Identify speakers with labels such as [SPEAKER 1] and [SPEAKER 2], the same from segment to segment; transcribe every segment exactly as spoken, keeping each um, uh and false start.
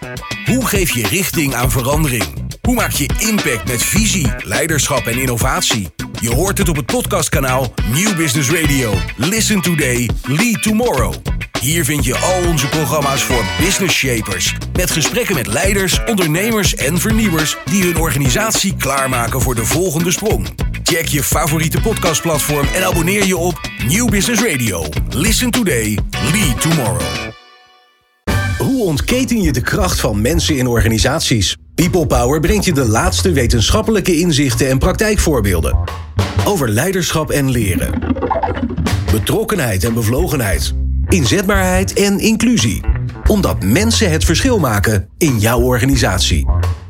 [SPEAKER 1] Hoe geef je richting aan verandering? Hoe maak je impact met visie, leiderschap en innovatie? Je hoort het op het podcastkanaal Nieuw Business Radio. Listen today, lead tomorrow. Hier vind je al onze programma's voor business shapers. Met gesprekken met leiders, ondernemers en vernieuwers die hun organisatie klaarmaken voor de volgende sprong. Check je favoriete podcastplatform en abonneer je op Nieuw Business Radio. Listen today, lead tomorrow. Hoe ontketen je de kracht van mensen in organisaties? People Power brengt je de laatste wetenschappelijke inzichten en praktijkvoorbeelden. Over leiderschap en leren. Betrokkenheid en bevlogenheid. Inzetbaarheid en inclusie. Omdat mensen het verschil maken in jouw organisatie.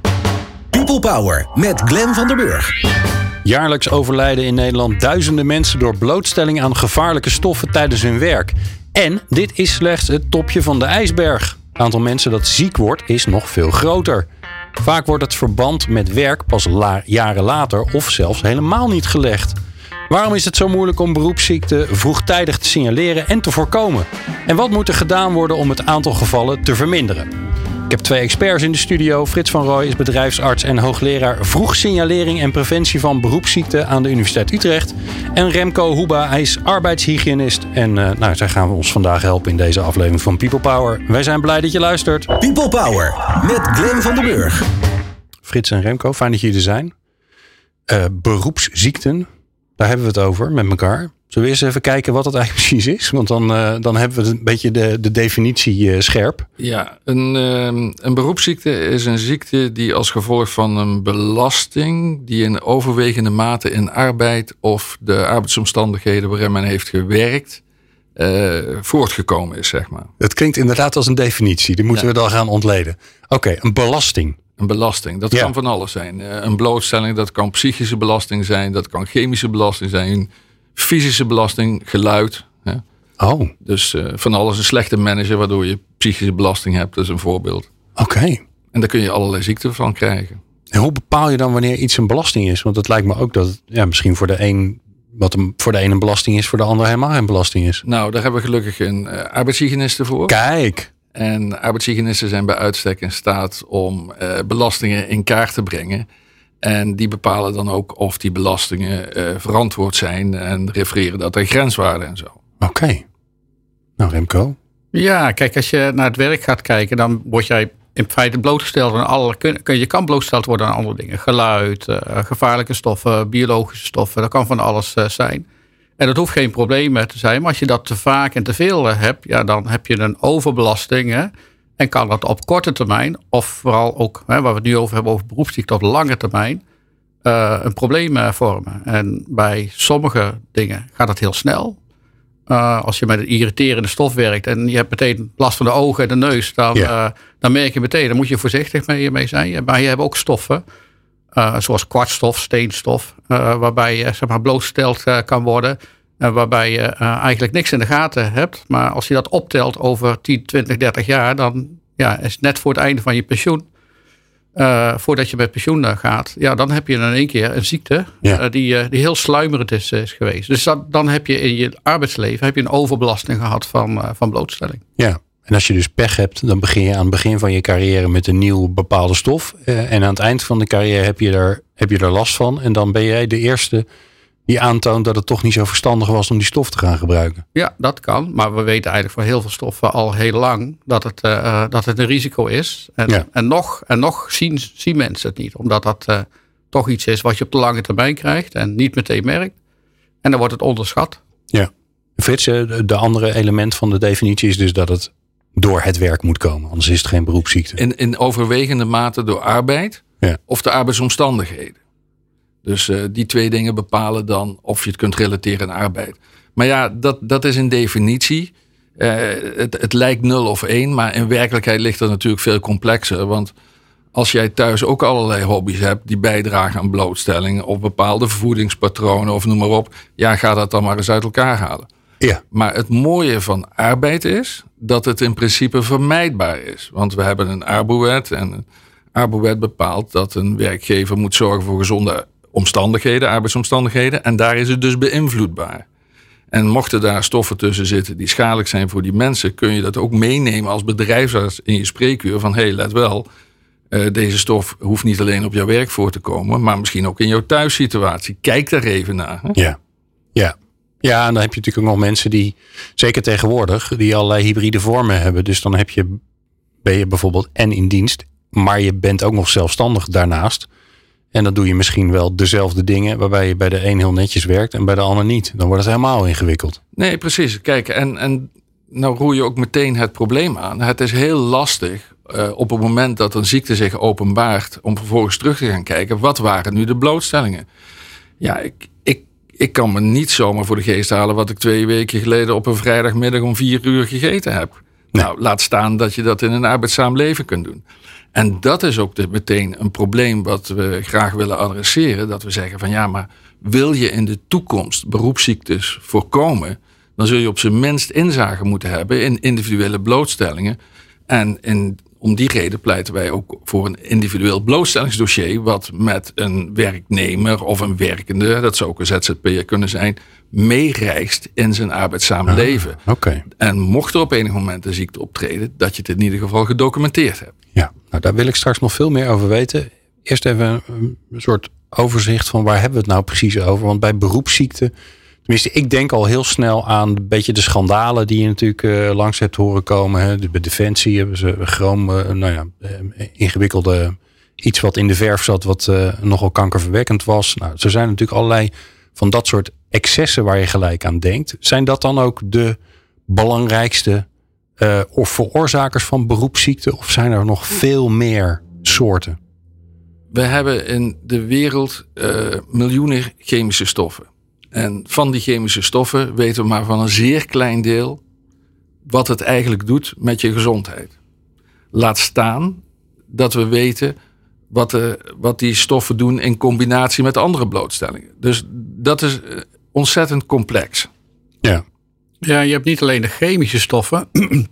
[SPEAKER 1] People Power met Glenn van der Burg.
[SPEAKER 2] Jaarlijks overlijden in Nederland duizenden mensen door blootstelling aan gevaarlijke stoffen tijdens hun werk. En dit is slechts het topje van de ijsberg. Het aantal mensen dat ziek wordt is nog veel groter. Vaak wordt het verband met werk pas la- jaren later of zelfs helemaal niet gelegd. Waarom is het zo moeilijk om beroepsziekten vroegtijdig te signaleren en te voorkomen? En wat moet er gedaan worden om het aantal gevallen te verminderen? Ik heb twee experts in de studio. Frits van Rooij is bedrijfsarts en hoogleraar vroegsignalering en preventie van beroepsziekten aan de Universiteit Utrecht. En Remco Huba, hij is arbeidshygiënist. En uh, nou, zij gaan ons vandaag helpen in deze aflevering van People Power. Wij zijn blij dat je luistert.
[SPEAKER 1] People Power met Glenn van der Burg.
[SPEAKER 2] Frits en Remco, fijn dat jullie er zijn. Uh, beroepsziekten, daar hebben we het over met elkaar. Zullen we eerst even kijken wat het eigenlijk precies is? Want dan, uh, dan hebben we een beetje de, de definitie uh, scherp.
[SPEAKER 3] Ja, een, uh, een beroepsziekte is een ziekte die als gevolg van een belasting die in overwegende mate in arbeid of de arbeidsomstandigheden waarin men heeft gewerkt uh, voortgekomen is, zeg maar.
[SPEAKER 2] Het klinkt inderdaad als een definitie. Die moeten ja. we dan gaan ontleden. Oké, okay, een belasting.
[SPEAKER 3] Een belasting, dat
[SPEAKER 2] ja.
[SPEAKER 3] kan van alles zijn. Uh, een blootstelling, dat kan psychische belasting zijn, dat kan chemische belasting zijn, fysische belasting, geluid. Hè?
[SPEAKER 2] Oh.
[SPEAKER 3] Dus uh, van alles, een slechte manager waardoor je psychische belasting hebt, dat is een voorbeeld.
[SPEAKER 2] Oké. Okay.
[SPEAKER 3] En daar kun je allerlei ziekten van krijgen.
[SPEAKER 2] En hoe bepaal je dan wanneer iets een belasting is? Want het lijkt me ook dat het ja, misschien voor de een, wat een, voor de een een belasting is, voor de ander helemaal geen belasting is.
[SPEAKER 3] Nou, daar hebben we gelukkig een uh, arbeidshygiëniste voor.
[SPEAKER 2] Kijk.
[SPEAKER 3] En arbeidshygiënisten zijn bij uitstek in staat om uh, belastingen in kaart te brengen. En die bepalen dan ook of die belastingen uh, verantwoord zijn en refereren dat aan grenswaarden en zo.
[SPEAKER 2] Oké. Okay. Nou, Remco?
[SPEAKER 4] Ja, kijk, als je naar het werk gaat kijken, dan word jij in feite blootgesteld aan alle. Kun, je kan blootgesteld worden aan andere dingen. Geluid, uh, gevaarlijke stoffen, biologische stoffen. Dat kan van alles uh, zijn. En dat hoeft geen probleem meer te zijn. Maar als je dat te vaak en te veel uh, hebt, ja, dan heb je een overbelasting. Hè? En kan dat op korte termijn, of vooral ook, hè, waar we het nu over hebben, over beroepsziekte op lange termijn, uh, een probleem uh, vormen. En bij sommige dingen gaat het heel snel. Uh, als je met een irriterende stof werkt en je hebt meteen last van de ogen en de neus, dan, ja. uh, dan merk je meteen, daar moet je voorzichtig mee, mee zijn. Maar je hebt ook stoffen, uh, zoals kwartstof, steenstof, uh, waarbij je zeg maar, blootgesteld uh, kan worden. Uh, waarbij je uh, eigenlijk niks in de gaten hebt. Maar als je dat optelt over tien, twintig, dertig jaar, dan ja, is het net voor het einde van je pensioen. Uh, voordat je met pensioen uh, gaat, ja, dan heb je in één keer een ziekte ja. uh, die, uh, die heel sluimerend is, uh, is geweest. Dus dat, dan heb je in je arbeidsleven heb je een overbelasting gehad van, uh, van blootstelling.
[SPEAKER 2] Ja, en als je dus pech hebt, dan begin je aan het begin van je carrière met een nieuw bepaalde stof. Uh, en aan het eind van de carrière heb je, er, heb je er last van. En dan ben jij de eerste die aantoont dat het toch niet zo verstandig was om die stof te gaan gebruiken.
[SPEAKER 4] Ja, dat kan. Maar we weten eigenlijk voor heel veel stoffen al heel lang dat het, uh, dat het een risico is. En, ja. en nog, en nog zien, zien mensen het niet. Omdat dat uh, toch iets is wat je op de lange termijn krijgt en niet meteen merkt. En dan wordt het onderschat.
[SPEAKER 2] Ja. Frits, de andere element van de definitie is dus dat het door het werk moet komen. Anders is het geen beroepsziekte.
[SPEAKER 3] In, in overwegende mate door arbeid ja. of de arbeidsomstandigheden. Dus uh, die twee dingen bepalen dan of je het kunt relateren aan arbeid. Maar ja, dat, dat is een definitie. Uh, het, het lijkt nul of één, maar in werkelijkheid ligt het natuurlijk veel complexer. Want als jij thuis ook allerlei hobby's hebt die bijdragen aan blootstelling of bepaalde voedingspatronen of noem maar op. Ja, ga dat dan maar eens uit elkaar halen.
[SPEAKER 2] Ja.
[SPEAKER 3] Maar het mooie van arbeid is dat het in principe vermijdbaar is. Want we hebben een Arbowet en een Arbowet bepaalt dat een werkgever moet zorgen voor gezonde omstandigheden, arbeidsomstandigheden. En daar is het dus beïnvloedbaar. En mochten daar stoffen tussen zitten die schadelijk zijn voor die mensen, kun je dat ook meenemen als bedrijfsarts in je spreekuur van hé, hey, let wel, uh, deze stof hoeft niet alleen op jouw werk voor te komen, maar misschien ook in jouw thuissituatie. Kijk daar even naar. Hè?
[SPEAKER 2] Ja, ja. Ja, en dan heb je natuurlijk ook nog mensen die, zeker tegenwoordig, die allerlei hybride vormen hebben. Dus dan heb je, ben je bijvoorbeeld en in dienst, maar je bent ook nog zelfstandig daarnaast. En dan doe je misschien wel dezelfde dingen, waarbij je bij de een heel netjes werkt en bij de ander niet. Dan wordt het helemaal ingewikkeld.
[SPEAKER 3] Nee, precies. Kijk, en, en nou roer je ook meteen het probleem aan. Het is heel lastig uh, op het moment dat een ziekte zich openbaart, om vervolgens terug te gaan kijken, wat waren nu de blootstellingen? Ja, ik, ik, ik kan me niet zomaar voor de geest halen wat ik twee weken geleden op een vrijdagmiddag om vier uur gegeten heb. Nee. Nou, laat staan dat je dat in een arbeidzaam leven kunt doen. En dat is ook de, meteen een probleem wat we graag willen adresseren. Dat we zeggen van ja, maar wil je in de toekomst beroepsziektes voorkomen, dan zul je op zijn minst inzage moeten hebben in individuele blootstellingen. En in, om die reden pleiten wij ook voor een individueel blootstellingsdossier, wat met een werknemer of een werkende, dat zou ook een Z Z P'er kunnen zijn, meereist in zijn arbeidszame ah, leven.
[SPEAKER 2] Okay.
[SPEAKER 3] En mocht er op enig moment een ziekte optreden, dat je het in ieder geval gedocumenteerd hebt.
[SPEAKER 2] Ja, nou daar wil ik straks nog veel meer over weten. Eerst even een soort overzicht van waar hebben we het nou precies over. Want bij beroepsziekten, tenminste ik denk al heel snel aan een beetje de schandalen die je natuurlijk uh, langs hebt horen komen. Hè. Bij Defensie hebben ze chroom, uh, nou ja, uh, ingewikkelde iets wat in de verf zat wat uh, nogal kankerverwekkend was. Nou, er zijn natuurlijk allerlei van dat soort excessen waar je gelijk aan denkt. Zijn dat dan ook de belangrijkste uh, of veroorzakers van beroepsziekten? Of zijn er nog veel meer soorten?
[SPEAKER 3] We hebben in de wereld uh, miljoenen chemische stoffen. En van die chemische stoffen weten we maar van een zeer klein deel wat het eigenlijk doet met je gezondheid. Laat staan dat we weten wat, de, wat die stoffen doen in combinatie met andere blootstellingen. Dus dat is ontzettend complex.
[SPEAKER 2] Ja,
[SPEAKER 4] ja je hebt niet alleen de chemische stoffen.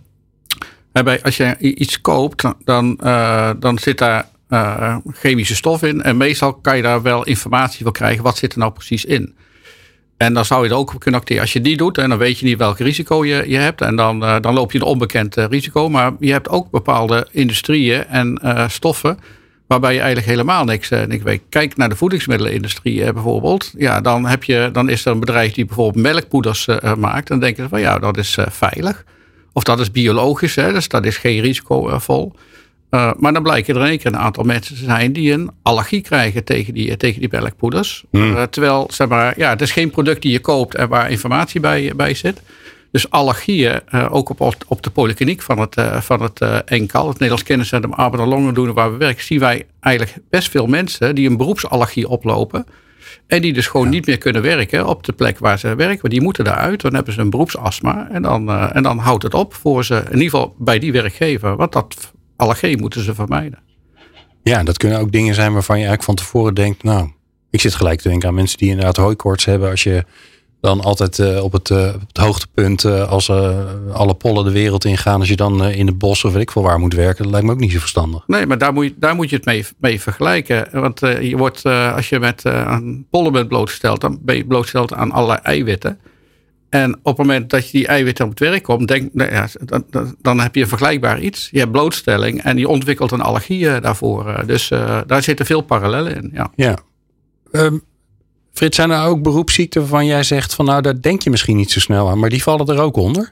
[SPEAKER 4] Als je iets koopt, dan, uh, dan zit daar uh, chemische stof in. En meestal kan je daar wel informatie van krijgen. Wat zit er nou precies in? En dan zou je het ook kunnen acteren. Als je die doet, en dan weet je niet welk risico je, je hebt. En dan, uh, dan loop je een onbekend uh, risico. Maar je hebt ook bepaalde industrieën en uh, stoffen waarbij je eigenlijk helemaal niks, uh, niks weet. Kijk naar de voedingsmiddelenindustrie uh, bijvoorbeeld. Ja, dan, heb je, dan is er een bedrijf die bijvoorbeeld melkpoeders uh, maakt. En dan denken ze van ja, dat is uh, veilig. Of dat is biologisch, hè, dus dat is geen risicovol. Uh, maar dan blijken er in één keer een aantal mensen te zijn die een allergie krijgen tegen die, tegen die melkpoeders. Hmm. Uh, terwijl, zeg maar, ja, het is geen product die je koopt en waar informatie bij, bij zit. Dus allergieën, uh, ook op, op de polykliniek van het, uh, van het uh, N C A L, het Nederlands Kenniscentrum Arbeid en Longendoener waar we werken, zien wij eigenlijk best veel mensen die een beroepsallergie oplopen. En die dus gewoon ja. niet meer kunnen werken op de plek waar ze werken. Want die moeten daaruit. Dan hebben ze een beroepsastma. En dan, uh, en dan houdt het op voor ze. In ieder geval bij die werkgever. Want dat allergeen moeten ze vermijden.
[SPEAKER 2] Ja, dat kunnen ook dingen zijn waarvan je eigenlijk van tevoren denkt. Nou, ik zit gelijk te denken aan mensen die inderdaad hooikoorts hebben. Als je dan altijd uh, op, het, uh, op het hoogtepunt. Uh, als uh, alle pollen de wereld ingaan. Als je dan uh, in het bos of weet ik veel waar moet werken. Dat lijkt me ook niet zo verstandig.
[SPEAKER 4] Nee, maar daar moet je, daar moet je het mee, mee vergelijken. Want uh, je wordt, uh, als je met uh, aan pollen bent blootgesteld. Dan ben je blootgesteld aan allerlei eiwitten. En op het moment dat je die eiwitten op het werk komt. Denk, nou ja, dan, dan, dan heb je een vergelijkbaar iets. Je hebt blootstelling en je ontwikkelt een allergie uh, daarvoor. Uh, dus uh, daar zitten veel parallellen in. Ja.
[SPEAKER 2] ja. Um, Frits, zijn er ook beroepsziekten waarvan jij zegt van nou, daar denk je misschien niet zo snel aan, maar die vallen er ook onder?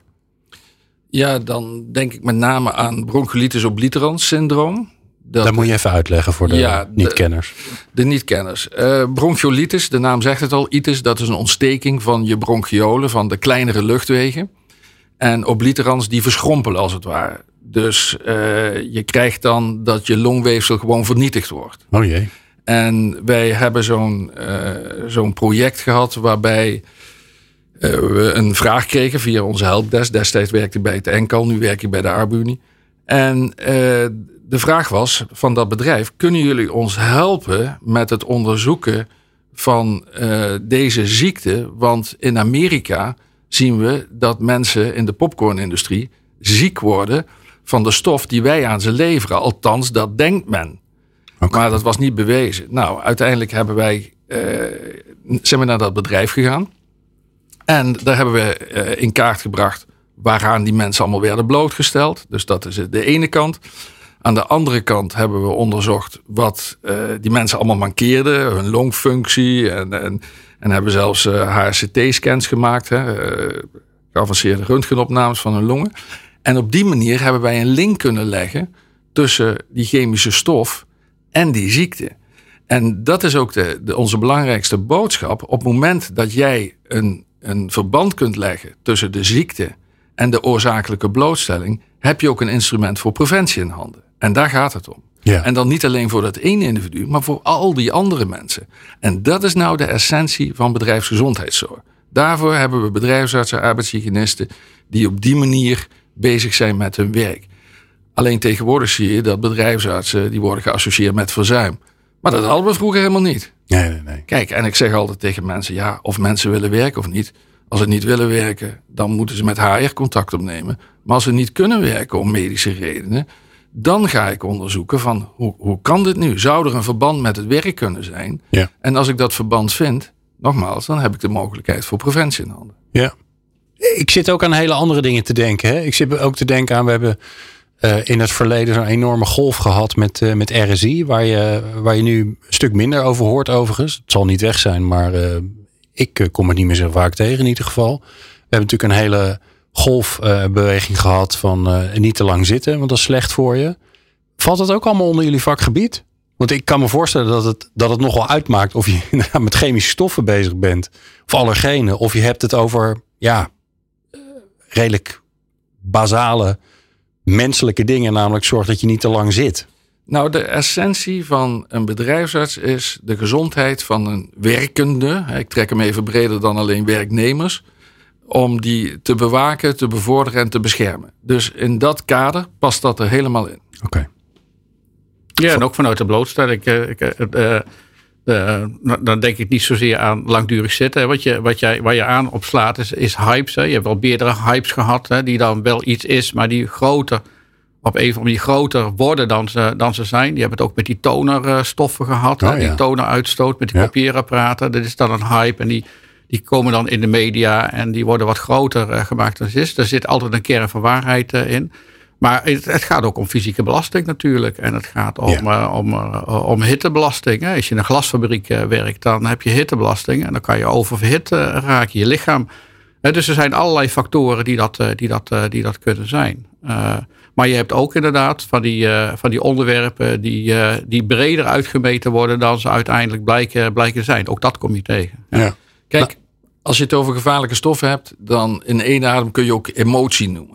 [SPEAKER 3] Ja, dan denk ik met name aan bronchiolitis obliterans syndroom.
[SPEAKER 2] Dat, dat moet je even uitleggen voor de ja, niet-kenners.
[SPEAKER 3] De, de niet-kenners. Uh, bronchiolitis, de naam zegt het al, itis, dat is een ontsteking van je bronchiolen, van de kleinere luchtwegen. En obliterans, die verschrompelen als het ware. Dus uh, je krijgt dan dat je longweefsel gewoon vernietigd wordt.
[SPEAKER 2] Oh jee.
[SPEAKER 3] En wij hebben zo'n, uh, zo'n project gehad waarbij uh, we een vraag kregen via onze helpdesk. Destijds werkte ik bij het N C A L, nu werk ik bij de Arbunie. En uh, de vraag was van dat bedrijf, kunnen jullie ons helpen met het onderzoeken van uh, deze ziekte? Want in Amerika zien we dat mensen in de popcornindustrie ziek worden van de stof die wij aan ze leveren. Althans, dat denkt men. Okay. Maar dat was niet bewezen. Nou, uiteindelijk hebben wij, uh, zijn we naar dat bedrijf gegaan. En daar hebben we uh, in kaart gebracht waaraan die mensen allemaal werden blootgesteld. Dus dat is de ene kant. Aan de andere kant hebben we onderzocht wat uh, die mensen allemaal mankeerden. Hun longfunctie. En, en, en hebben zelfs uh, H R C T-scans gemaakt. Hè, uh, geavanceerde röntgenopnames van hun longen. En op die manier hebben wij een link kunnen leggen tussen die chemische stof en die ziekte. En dat is ook de, de, onze belangrijkste boodschap. Op het moment dat jij een, een verband kunt leggen tussen de ziekte en de oorzakelijke blootstelling, heb je ook een instrument voor preventie in handen. En daar gaat het om. Ja. En dan niet alleen voor dat ene individu, maar voor al die andere mensen. En dat is nou de essentie van bedrijfsgezondheidszorg. Daarvoor hebben we bedrijfsartsen, arbeidshygiënisten die op die manier bezig zijn met hun werk. Alleen tegenwoordig zie je dat bedrijfsartsen die worden geassocieerd met verzuim. Maar dat hadden we vroeger helemaal niet.
[SPEAKER 2] Nee, nee, nee.
[SPEAKER 3] Kijk, en ik zeg altijd tegen mensen, ja, of mensen willen werken of niet. Als ze niet willen werken, dan moeten ze met H R contact opnemen. Maar als ze niet kunnen werken om medische redenen, dan ga ik onderzoeken van hoe, hoe kan dit nu? Zou er een verband met het werk kunnen zijn?
[SPEAKER 2] Ja.
[SPEAKER 3] En als ik dat verband vind, nogmaals, dan heb ik de mogelijkheid voor preventie in handen.
[SPEAKER 2] Ja. Ik zit ook aan hele andere dingen te denken. Hè? Ik zit ook te denken aan, we hebben uh, in het verleden zo'n enorme golf gehad met, uh, met R S I, waar je, waar je nu een stuk minder over hoort overigens. Het zal niet weg zijn, maar uh, ik uh, kom het niet meer zo vaak tegen in ieder geval. We hebben natuurlijk een hele golfbeweging uh, gehad van uh, niet te lang zitten, want dat is slecht voor je. Valt dat ook allemaal onder jullie vakgebied? Want ik kan me voorstellen dat het, dat het nogal uitmaakt of je met chemische stoffen bezig bent. Of allergenen. Of je hebt het over ja, redelijk basale menselijke dingen. Namelijk zorg dat je niet te lang zit.
[SPEAKER 3] Nou, de essentie van een bedrijfsarts is de gezondheid van een werkende. Ik trek hem even breder dan alleen werknemers. Om die te bewaken, te bevorderen en te beschermen. Dus in dat kader past dat er helemaal in.
[SPEAKER 2] Oké. Okay.
[SPEAKER 4] Ja, en ook vanuit de blootstelling. Ik, ik, uh, uh, dan denk ik niet zozeer aan langdurig zitten. Wat je, wat jij, waar je aan op slaat is, is hypes. Hè. Je hebt wel meerdere hypes gehad, hè, die dan wel iets is, maar die groter, op een of andere manier groter worden dan ze, dan ze zijn. Je hebt het ook met die tonerstoffen gehad.
[SPEAKER 2] Oh,
[SPEAKER 4] hè,
[SPEAKER 2] ja.
[SPEAKER 4] Die toneruitstoot met die
[SPEAKER 2] ja.
[SPEAKER 4] kopieerapparaten. Dat is dan een hype en die, die komen dan in de media en die worden wat groter uh, gemaakt dan ze is. Er zit altijd een kern van waarheid uh, in. Maar het, het gaat ook om fysieke belasting natuurlijk. En het gaat om, ja. uh, om, uh, om hittebelasting. Hè. Als je in een glasfabriek uh, werkt, dan heb je hittebelasting. En dan kan je oververhit uh, raken, je lichaam. Uh, dus er zijn allerlei factoren die dat, uh, die dat, uh, die dat kunnen zijn. Uh, maar je hebt ook inderdaad van die, uh, van die onderwerpen die, uh, die breder uitgemeten worden dan ze uiteindelijk blijken, blijken zijn. Ook dat kom je tegen. Ja.
[SPEAKER 2] Ja.
[SPEAKER 3] Kijk, als je het over gevaarlijke stoffen hebt, dan in één adem kun je ook emotie noemen.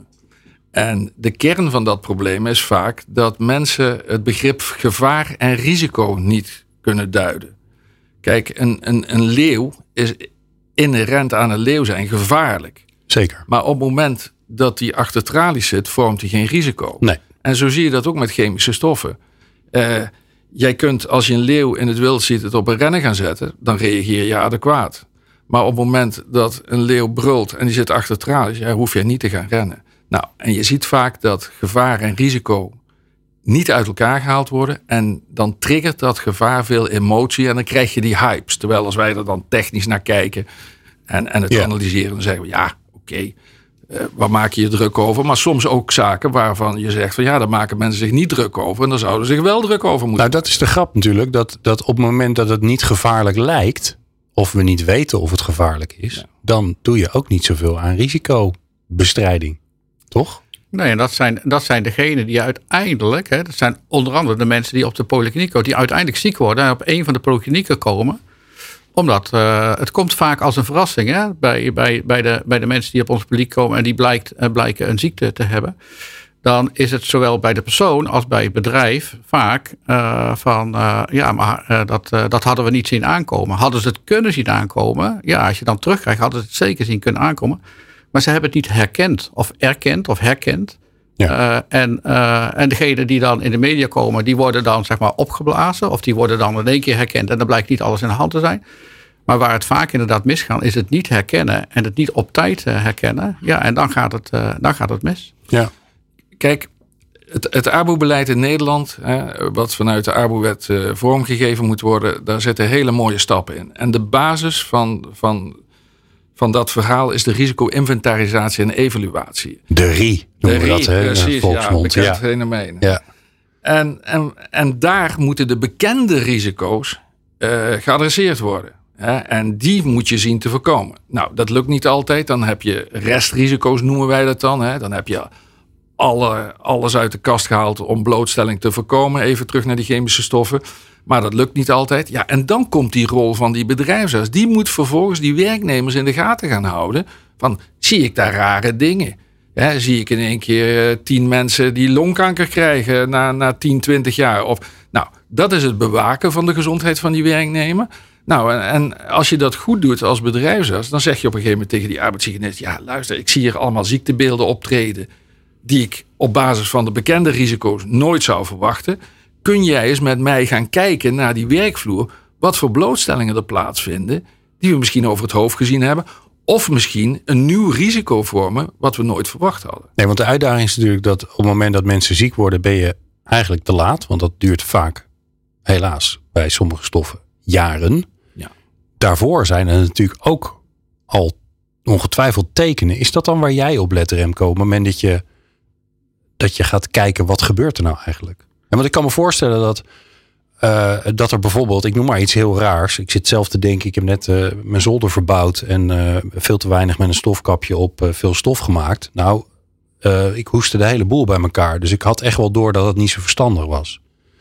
[SPEAKER 3] En de kern van dat probleem is vaak dat mensen het begrip gevaar en risico niet kunnen duiden. Kijk, een, een, een leeuw is inherent aan een leeuw zijn gevaarlijk.
[SPEAKER 2] Zeker.
[SPEAKER 3] Maar op het moment dat hij achter tralies zit, vormt hij geen risico.
[SPEAKER 2] Nee.
[SPEAKER 3] En zo zie je dat ook met chemische stoffen. Uh, jij kunt, als je een leeuw in het wild ziet, het op een rennen gaan zetten, dan reageer je adequaat. Maar op het moment dat een leeuw brult en die zit achter tralies, ja, hoef je niet te gaan rennen. Nou, en je ziet vaak dat gevaar en risico niet uit elkaar gehaald worden. En dan triggert dat gevaar veel emotie en dan krijg je die hypes. Terwijl als wij er dan technisch naar kijken en, en het ja. analyseren, dan zeggen we ja, oké, okay, uh, waar maak je je druk over? Maar soms ook zaken waarvan je zegt van ja, daar maken mensen zich niet druk over. En daar zouden ze zich wel druk over moeten.
[SPEAKER 2] Nou, dat is de grap natuurlijk. Dat, dat op het moment dat het niet gevaarlijk lijkt, of we niet weten of het gevaarlijk is, ja. dan doe je ook niet zoveel aan risicobestrijding. Toch?
[SPEAKER 4] Nee, en dat zijn, dat zijn degenen die uiteindelijk, hè, dat zijn onder andere de mensen die op de polykliniek komen, die uiteindelijk ziek worden en op een van de polyklinieken komen. Omdat uh, het komt vaak als een verrassing hè, bij, bij, bij, de, bij de mensen die op onze kliniek komen en die blijkt, uh, blijken een ziekte te hebben. Dan is het zowel bij de persoon als bij het bedrijf vaak uh, van uh, ja, maar uh, dat, uh, dat hadden we niet zien aankomen. Hadden ze het kunnen zien aankomen, ja, als je dan terugkrijgt, hadden ze het zeker zien kunnen aankomen. Maar ze hebben het niet herkend of erkend of herkend. Ja. Uh, en, uh, en degenen die dan in de media komen, die worden dan zeg maar opgeblazen. Of die worden dan in één keer herkend. En dan blijkt niet alles in de hand te zijn. Maar waar het vaak inderdaad misgaat, is het niet herkennen. En het niet op tijd uh, herkennen. Ja, en dan gaat het, uh, dan gaat het mis.
[SPEAKER 3] Ja. Kijk, het, het A B O-beleid in Nederland, hè, wat vanuit de A B O-wet uh, vormgegeven moet worden, daar zitten hele mooie stappen in. En de basis van... van van dat verhaal is de risico-inventarisatie en evaluatie.
[SPEAKER 2] De R I noemen we dat, hè?
[SPEAKER 3] Precies,
[SPEAKER 2] volksmond.
[SPEAKER 3] ja, bekend
[SPEAKER 2] Ja.
[SPEAKER 3] fenomeen.
[SPEAKER 2] Ja.
[SPEAKER 3] En, en, en daar moeten de bekende risico's uh, geadresseerd worden. Hè? En die moet je zien te voorkomen. Nou, dat lukt niet altijd. Dan heb je restrisico's, noemen wij dat dan. Hè? Dan heb je alle, alles uit de kast gehaald om blootstelling te voorkomen. Even terug naar die chemische stoffen. Maar dat lukt niet altijd. Ja, en dan komt die rol van die bedrijfsarts. Die moet vervolgens die werknemers in de gaten gaan houden. Van, zie ik daar rare dingen? Hè, zie ik in één keer uh, tien mensen die longkanker krijgen na, na tien, twintig jaar? Of, nou, dat is het bewaken van de gezondheid van die werknemer. Nou, en, en als je dat goed doet als bedrijfsarts, dan zeg je op een gegeven moment tegen die arbeidshygiënist: ja, luister, ik zie hier allemaal ziektebeelden optreden die ik op basis van de bekende risico's nooit zou verwachten. Kun jij eens met mij gaan kijken naar die werkvloer, wat voor blootstellingen er plaatsvinden, die we misschien over het hoofd gezien hebben, of misschien een nieuw risico vormen wat we nooit verwacht hadden.
[SPEAKER 2] Nee, want de uitdaging is natuurlijk dat op het moment dat mensen ziek worden, ben je eigenlijk te laat. Want dat duurt vaak, helaas, bij sommige stoffen jaren.
[SPEAKER 3] Ja.
[SPEAKER 2] Daarvoor zijn er natuurlijk ook al ongetwijfeld tekenen. Is dat dan waar jij op let, Remco, op het moment dat je, dat je gaat kijken, wat gebeurt er nou eigenlijk? En want ik kan me voorstellen dat, uh, dat er bijvoorbeeld, ik noem maar iets heel raars. Ik zit zelf te denken, ik heb net uh, mijn zolder verbouwd en uh, veel te weinig met een stofkapje op uh, veel stof gemaakt. Nou, uh, ik hoestte de hele boel bij elkaar. Dus ik had echt wel door dat het niet zo verstandig was.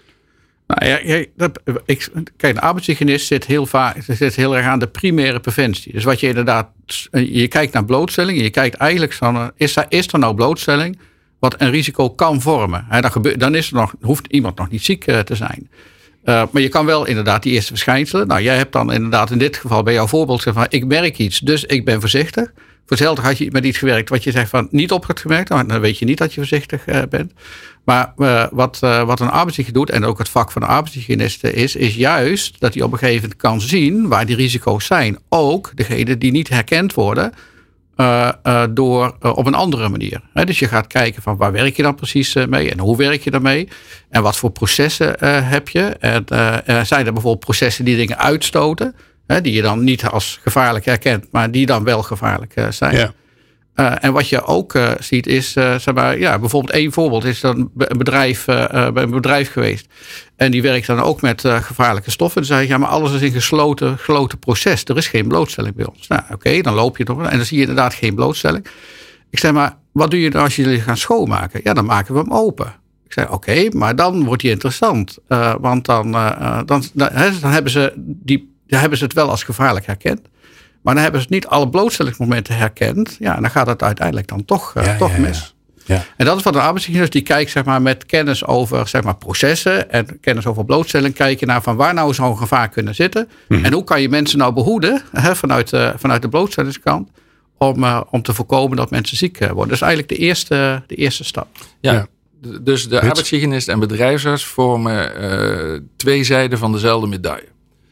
[SPEAKER 4] Nou ja, ja dat, ik, kijk, een arbeidshygiënist zit heel vaak zit heel erg aan de primaire preventie. Dus wat je inderdaad, je kijkt naar blootstelling en je kijkt eigenlijk van, is er, is er nou blootstelling wat een risico kan vormen? He, dan, gebeurt, dan is er nog, hoeft iemand nog niet ziek uh, te zijn. Uh, maar je kan wel inderdaad die eerste verschijnselen. Nou, jij hebt dan inderdaad in dit geval bij jouw voorbeeld gezegd van, ik merk iets, dus ik ben voorzichtig. Voor hetzelfde had je met iets gewerkt wat je zegt van niet op hebt gemerkt. Dan weet je niet dat je voorzichtig uh, bent. Maar uh, wat, uh, wat een arbeidshygiënist doet en ook het vak van de arbeidshygiëniste is, is juist dat hij op een gegeven moment kan zien waar die risico's zijn. Ook degene die niet herkend worden uh, uh, door uh, op een andere manier. He, dus je gaat kijken van waar werk je dan precies uh, mee en hoe werk je daarmee en wat voor processen uh, heb je. En uh, uh, zijn er bijvoorbeeld processen die dingen uitstoten, hè, die je dan niet als gevaarlijk herkent, maar die dan wel gevaarlijk uh, zijn.
[SPEAKER 2] Ja.
[SPEAKER 4] Uh, en wat je ook uh, ziet is, uh, zeg maar, ja, bijvoorbeeld één voorbeeld is dan een bedrijf, uh, bij een bedrijf geweest. En die werkt dan ook met uh, gevaarlijke stoffen. Dan zeg je, ja, maar alles is in gesloten, gesloten proces. Er is geen blootstelling bij ons. Nou, oké, okay, dan loop je toch en dan zie je inderdaad geen blootstelling. Ik zeg, maar wat doe je dan als jullie gaan schoonmaken? Ja, dan maken we hem open. Ik zei, oké, okay, maar dan wordt die interessant. Uh, want dan, uh, dan, dan, dan, hebben ze die, dan hebben ze het wel als gevaarlijk herkend. Maar dan hebben ze niet alle blootstellingsmomenten herkend. Ja, en dan gaat het uiteindelijk dan toch, uh, ja, toch ja, mis. Ja. Ja. En dat is wat een arbeidshygiënist die kijkt, zeg maar, met kennis over, zeg maar, processen en kennis over blootstelling, kijken naar van waar nou zo'n gevaar kunnen zitten. Mm-hmm. En hoe kan je mensen nou behoeden, hè, vanuit, uh, vanuit de blootstellingskant, om, uh, om te voorkomen dat mensen ziek uh, worden. Dat is eigenlijk de eerste, de eerste stap.
[SPEAKER 3] Ja, ja. Dus de arbeidshygiënist en bedrijfsarts vormen uh, twee zijden van dezelfde medaille.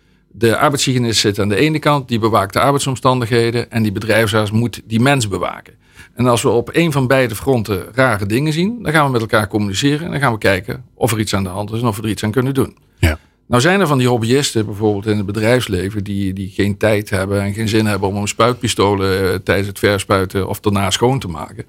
[SPEAKER 3] De arbeidshygiënist zit aan de ene kant, die bewaakt de arbeidsomstandigheden en die bedrijfsarts moet die mens bewaken. En als we op een van beide fronten rare dingen zien, dan gaan we met elkaar communiceren en dan gaan we kijken of er iets aan de hand is en of we er iets aan kunnen doen.
[SPEAKER 2] Ja.
[SPEAKER 3] Nou zijn er van die hobbyisten bijvoorbeeld in het bedrijfsleven die, die geen tijd hebben en geen zin hebben om een spuitpistolen tijdens het verspuiten of daarna schoon te maken.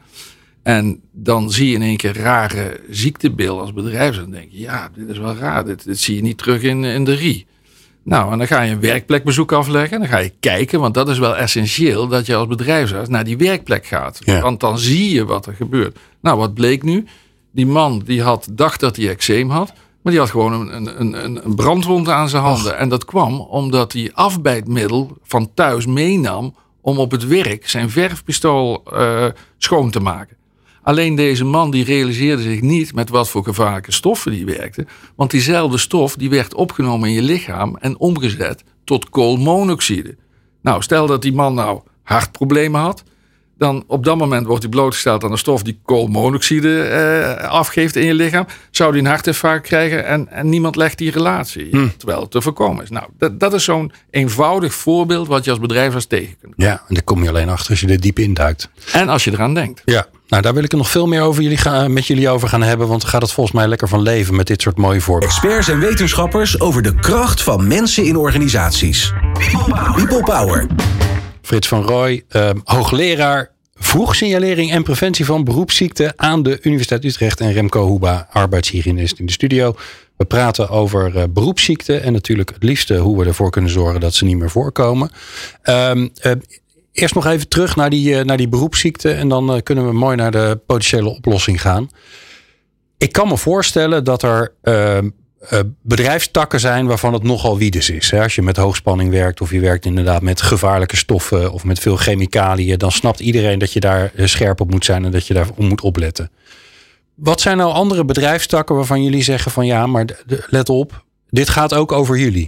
[SPEAKER 3] En dan zie je in één keer rare ziektebeelden als bedrijfsarts. Dan denk je, ja, dit is wel raar, dit, dit zie je niet terug in, in de R I. Nou, en dan ga je een werkplekbezoek afleggen. Dan ga je kijken, want dat is wel essentieel dat je als bedrijfsarts naar die werkplek gaat. Ja. Want dan zie je wat er gebeurt. Nou, wat bleek nu? Die man die had, dacht dat hij eczeem had, maar die had gewoon een, een, een brandwond aan zijn handen. Och. En dat kwam omdat hij afbijtmiddel van thuis meenam om op het werk zijn verfpistool uh, schoon te maken. Alleen deze man die realiseerde zich niet met wat voor gevaarlijke stoffen die werkte. Want diezelfde stof die werd opgenomen in je lichaam en omgezet tot koolmonoxide. Nou, stel dat die man nou hartproblemen had. Dan op dat moment wordt hij blootgesteld aan een stof die koolmonoxide eh, afgeeft in je lichaam. Zou hij een hartinfarct krijgen en, en niemand legt die relatie. Hmm. Terwijl het te voorkomen is. Nou, dat, dat is zo'n eenvoudig voorbeeld wat je als bedrijfsarts tegen kunt komen.
[SPEAKER 2] Ja, en daar kom je alleen achter als je er diep induikt.
[SPEAKER 3] En als je eraan denkt.
[SPEAKER 2] Ja, nou daar wil ik er nog veel meer over jullie gaan, met jullie over gaan hebben. Want dan gaat het volgens mij lekker van leven met dit soort mooie voorbeelden.
[SPEAKER 1] Experts en wetenschappers over de kracht van mensen in organisaties. People Power.
[SPEAKER 2] Frits van Rooij, uh, hoogleraar vroegsignalering en preventie van beroepsziekten aan de Universiteit Utrecht. En Remco Huba, arbeidshygiënist in de studio. We praten over uh, beroepsziekten en natuurlijk het liefste hoe we ervoor kunnen zorgen dat ze niet meer voorkomen. Um, uh, eerst nog even terug naar die, uh, naar die beroepsziekten en dan uh, kunnen we mooi naar de potentiële oplossing gaan. Ik kan me voorstellen dat er uh, uh, bedrijfstakken zijn waarvan het nogal wiedes is. Hè? Als je met hoogspanning werkt of je werkt inderdaad met gevaarlijke stoffen of met veel chemicaliën, dan snapt iedereen dat je daar scherp op moet zijn en dat je daar op moet opletten. Wat zijn nou andere bedrijfstakken waarvan jullie zeggen van ja, maar de, de, let op, dit gaat ook over jullie?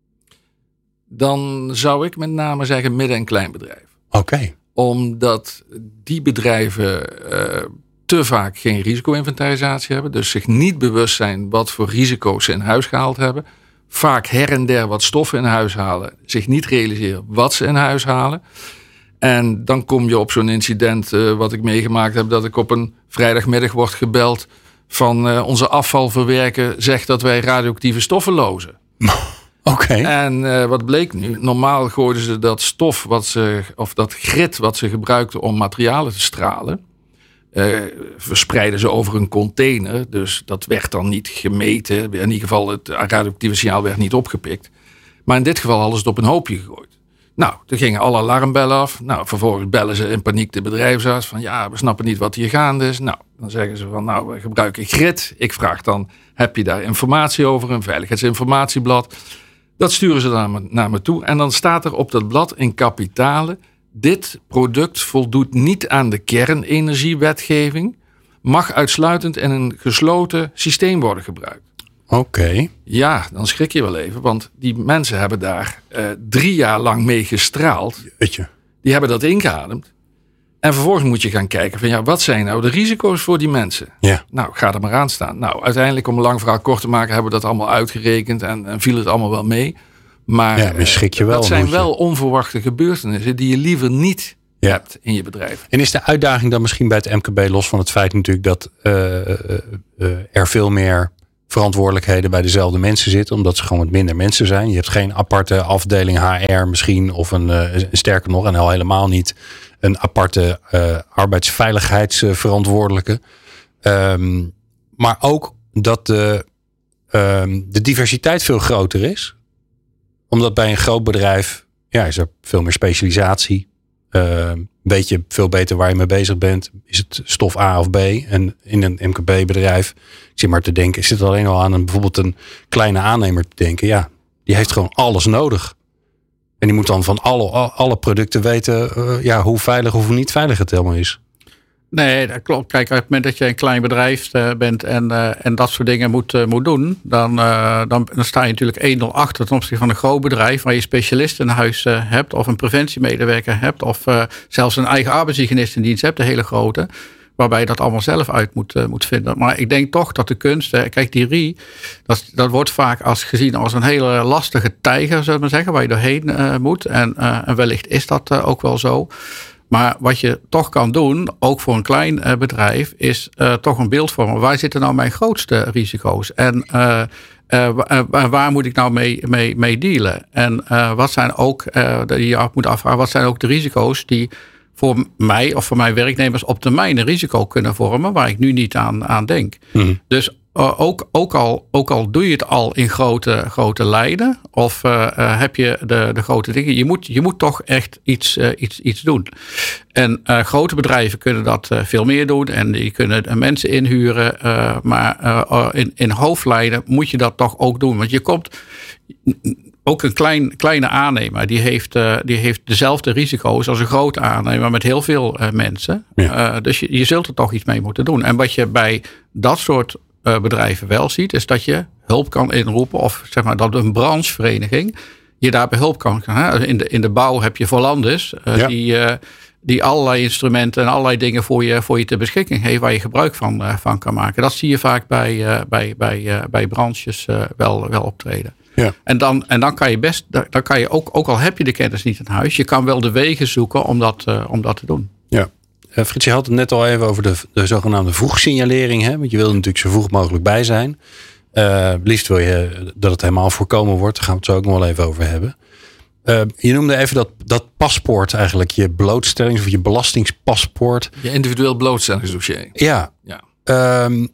[SPEAKER 3] Dan zou ik met name zeggen midden- en kleinbedrijf.
[SPEAKER 2] Oké. Okay.
[SPEAKER 3] Omdat die bedrijven uh, te vaak geen risico-inventarisatie hebben. Dus zich niet bewust zijn wat voor risico's ze in huis gehaald hebben. Vaak her en der wat stoffen in huis halen. Zich niet realiseren wat ze in huis halen. En dan kom je op zo'n incident uh, wat ik meegemaakt heb. Dat ik op een vrijdagmiddag word gebeld van uh, onze afvalverwerker zegt dat wij radioactieve stoffen lozen.
[SPEAKER 2] Oké. Okay.
[SPEAKER 3] En uh, wat bleek nu? Normaal gooiden ze dat stof wat ze, of dat grit wat ze gebruikten om materialen te stralen. Uh, verspreiden ze over een container. Dus dat werd dan niet gemeten. In ieder geval het radioactieve signaal werd niet opgepikt. Maar in dit geval hadden ze het op een hoopje gegooid. Nou, er gingen alle alarmbellen af. Nou, vervolgens bellen ze in paniek de bedrijfsarts van ja, we snappen niet wat hier gaande is. Nou, dan zeggen ze van nou, we gebruiken grit. Ik vraag dan, heb je daar informatie over? Een veiligheidsinformatieblad. Dat sturen ze naar me, naar me toe. En dan staat er op dat blad in kapitalen, dit product voldoet niet aan de kernenergiewetgeving, mag uitsluitend in een gesloten systeem worden gebruikt.
[SPEAKER 2] Oké. Okay.
[SPEAKER 3] Ja, dan schrik je wel even, want die mensen hebben daar uh, drie jaar lang mee gestraald.
[SPEAKER 2] Jeetje.
[SPEAKER 3] Die hebben dat ingeademd. En vervolgens moet je gaan kijken van ja, wat zijn nou de risico's voor die mensen?
[SPEAKER 2] Ja.
[SPEAKER 3] Nou, ga er maar aan staan. Nou, uiteindelijk om een lang verhaal kort te maken hebben we dat allemaal uitgerekend en, en viel het allemaal wel mee. Maar
[SPEAKER 2] ja, maar schrik je wel,
[SPEAKER 3] dat zijn
[SPEAKER 2] je...
[SPEAKER 3] wel onverwachte gebeurtenissen die je liever niet ja. hebt in je bedrijf.
[SPEAKER 2] En is de uitdaging dan misschien bij het M K B, los van het feit natuurlijk dat uh, uh, uh, er veel meer verantwoordelijkheden bij dezelfde mensen zitten, omdat ze gewoon wat minder mensen zijn. Je hebt geen aparte afdeling H R misschien, of een, uh, sterker nog, en al helemaal niet een aparte uh, arbeidsveiligheidsverantwoordelijke. Um, maar ook dat de, um, de diversiteit veel groter is. Omdat bij een groot bedrijf ja, is er veel meer specialisatie. Uh, weet je veel beter waar je mee bezig bent. Is het stof A of B? En in een M K B-bedrijf, ik zit maar te denken, ik zit alleen al aan een, bijvoorbeeld een kleine aannemer te denken. Ja, die heeft gewoon alles nodig. En die moet dan van alle, alle producten weten uh, ja, hoe veilig of hoe niet veilig het helemaal is.
[SPEAKER 4] Nee, dat klopt. Kijk, op het moment dat je een klein bedrijf uh, bent en, uh, en dat soort dingen moet, uh, moet doen, dan, uh, dan, dan sta je natuurlijk één nul achter ten opzichte van een groot bedrijf waar je specialisten in huis uh, hebt of een preventiemedewerker hebt of uh, zelfs een eigen arbeidshygiënist in dienst hebt, de hele grote, waarbij je dat allemaal zelf uit moet, uh, moet vinden. Maar ik denk toch dat de kunst, uh, kijk die R I, dat, dat wordt vaak als, gezien als een hele lastige tijger, zullen we maar zeggen, waar je doorheen uh, moet. En, uh, en wellicht is dat uh, ook wel zo. Maar wat je toch kan doen, ook voor een klein uh, bedrijf, is uh, toch een beeld vormen. Waar zitten nou mijn grootste risico's? En uh, uh, waar, waar moet ik nou mee, mee, mee dealen? En uh, wat zijn ook, uh, die je af moet afvragen, wat zijn ook de risico's die voor mij of voor mijn werknemers op termijn een risico kunnen vormen, waar ik nu niet aan, aan denk. Mm. Dus uh, ook, ook, al, ook al doe je het al in grote, grote lijnen, of uh, uh, heb je de, de grote dingen, je moet, je moet toch echt iets, uh, iets, iets doen. En uh, grote bedrijven kunnen dat uh, veel meer doen en die kunnen uh, mensen inhuren, uh, maar uh, in, in hoofdlijnen moet je dat toch ook doen. Want je komt, ook een klein, kleine aannemer, die heeft, uh, die heeft dezelfde risico's als een grote aannemer met heel veel uh, mensen. Ja. Uh, dus je, je zult er toch iets mee moeten doen. En wat je bij dat soort uh, bedrijven wel ziet, is dat je hulp kan inroepen, of zeg maar dat een branchevereniging je daarbij hulp kan. Hè? In, de, in de bouw heb je Volandis, uh, ja. die, uh, die allerlei instrumenten en allerlei dingen voor je, voor je ter beschikking heeft, waar je gebruik van, uh, van kan maken. Dat zie je vaak bij, uh, bij, bij, uh, bij branches uh, wel, wel optreden. Ja. En, dan, en dan kan je best, dan kan je ook, ook al heb je de kennis niet in huis, je kan wel de wegen zoeken om dat, uh, om dat te doen.
[SPEAKER 2] Ja. Uh, Frits, je had het net al even over de, de zogenaamde vroegsignalering. Hè? Want je wil er natuurlijk zo vroeg mogelijk bij zijn. Uh, liefst wil je dat het helemaal voorkomen wordt. Daar gaan we het zo ook nog wel even over hebben. Uh, je noemde even dat, dat paspoort eigenlijk. Je blootstellings- of je belastingspaspoort.
[SPEAKER 3] Je individueel blootstellingsdossier.
[SPEAKER 2] Ja. ja. Um,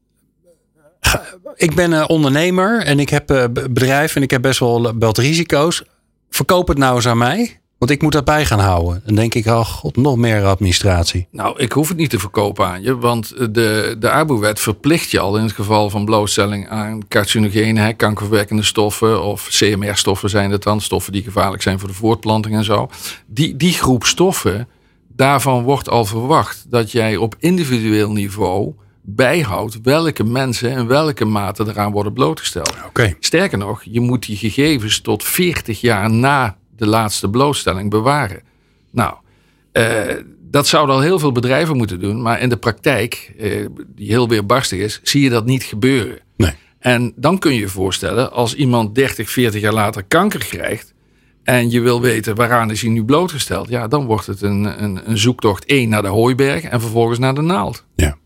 [SPEAKER 2] ik ben een ondernemer en ik heb een bedrijf en ik heb best wel wat risico's. Verkoop het nou eens aan mij. Want ik moet dat bij gaan houden. Dan denk ik, oh god, nog meer administratie.
[SPEAKER 3] Nou, ik hoef het niet te verkopen aan je. Want de, de A R B O-wet verplicht je al in het geval van blootstelling aan carcinogenen, kankerverwekkende stoffen of C M R-stoffen zijn het dan. Stoffen die gevaarlijk zijn voor de voortplanting en zo. Die, die groep stoffen, daarvan wordt al verwacht dat jij op individueel niveau bijhoudt welke mensen en welke mate eraan worden blootgesteld.
[SPEAKER 2] Okay.
[SPEAKER 3] Sterker nog, je moet die gegevens tot veertig jaar na de laatste blootstelling bewaren. Nou, uh, dat zouden al heel veel bedrijven moeten doen, maar in de praktijk, uh, die heel weerbarstig is, zie je dat niet gebeuren.
[SPEAKER 2] Nee.
[SPEAKER 3] En dan kun je je voorstellen, als iemand dertig, veertig jaar later kanker krijgt en je wil weten waaraan is hij nu blootgesteld, ja, dan wordt het een, een, een zoektocht één naar de hooiberg en vervolgens naar de naald.
[SPEAKER 2] Ja.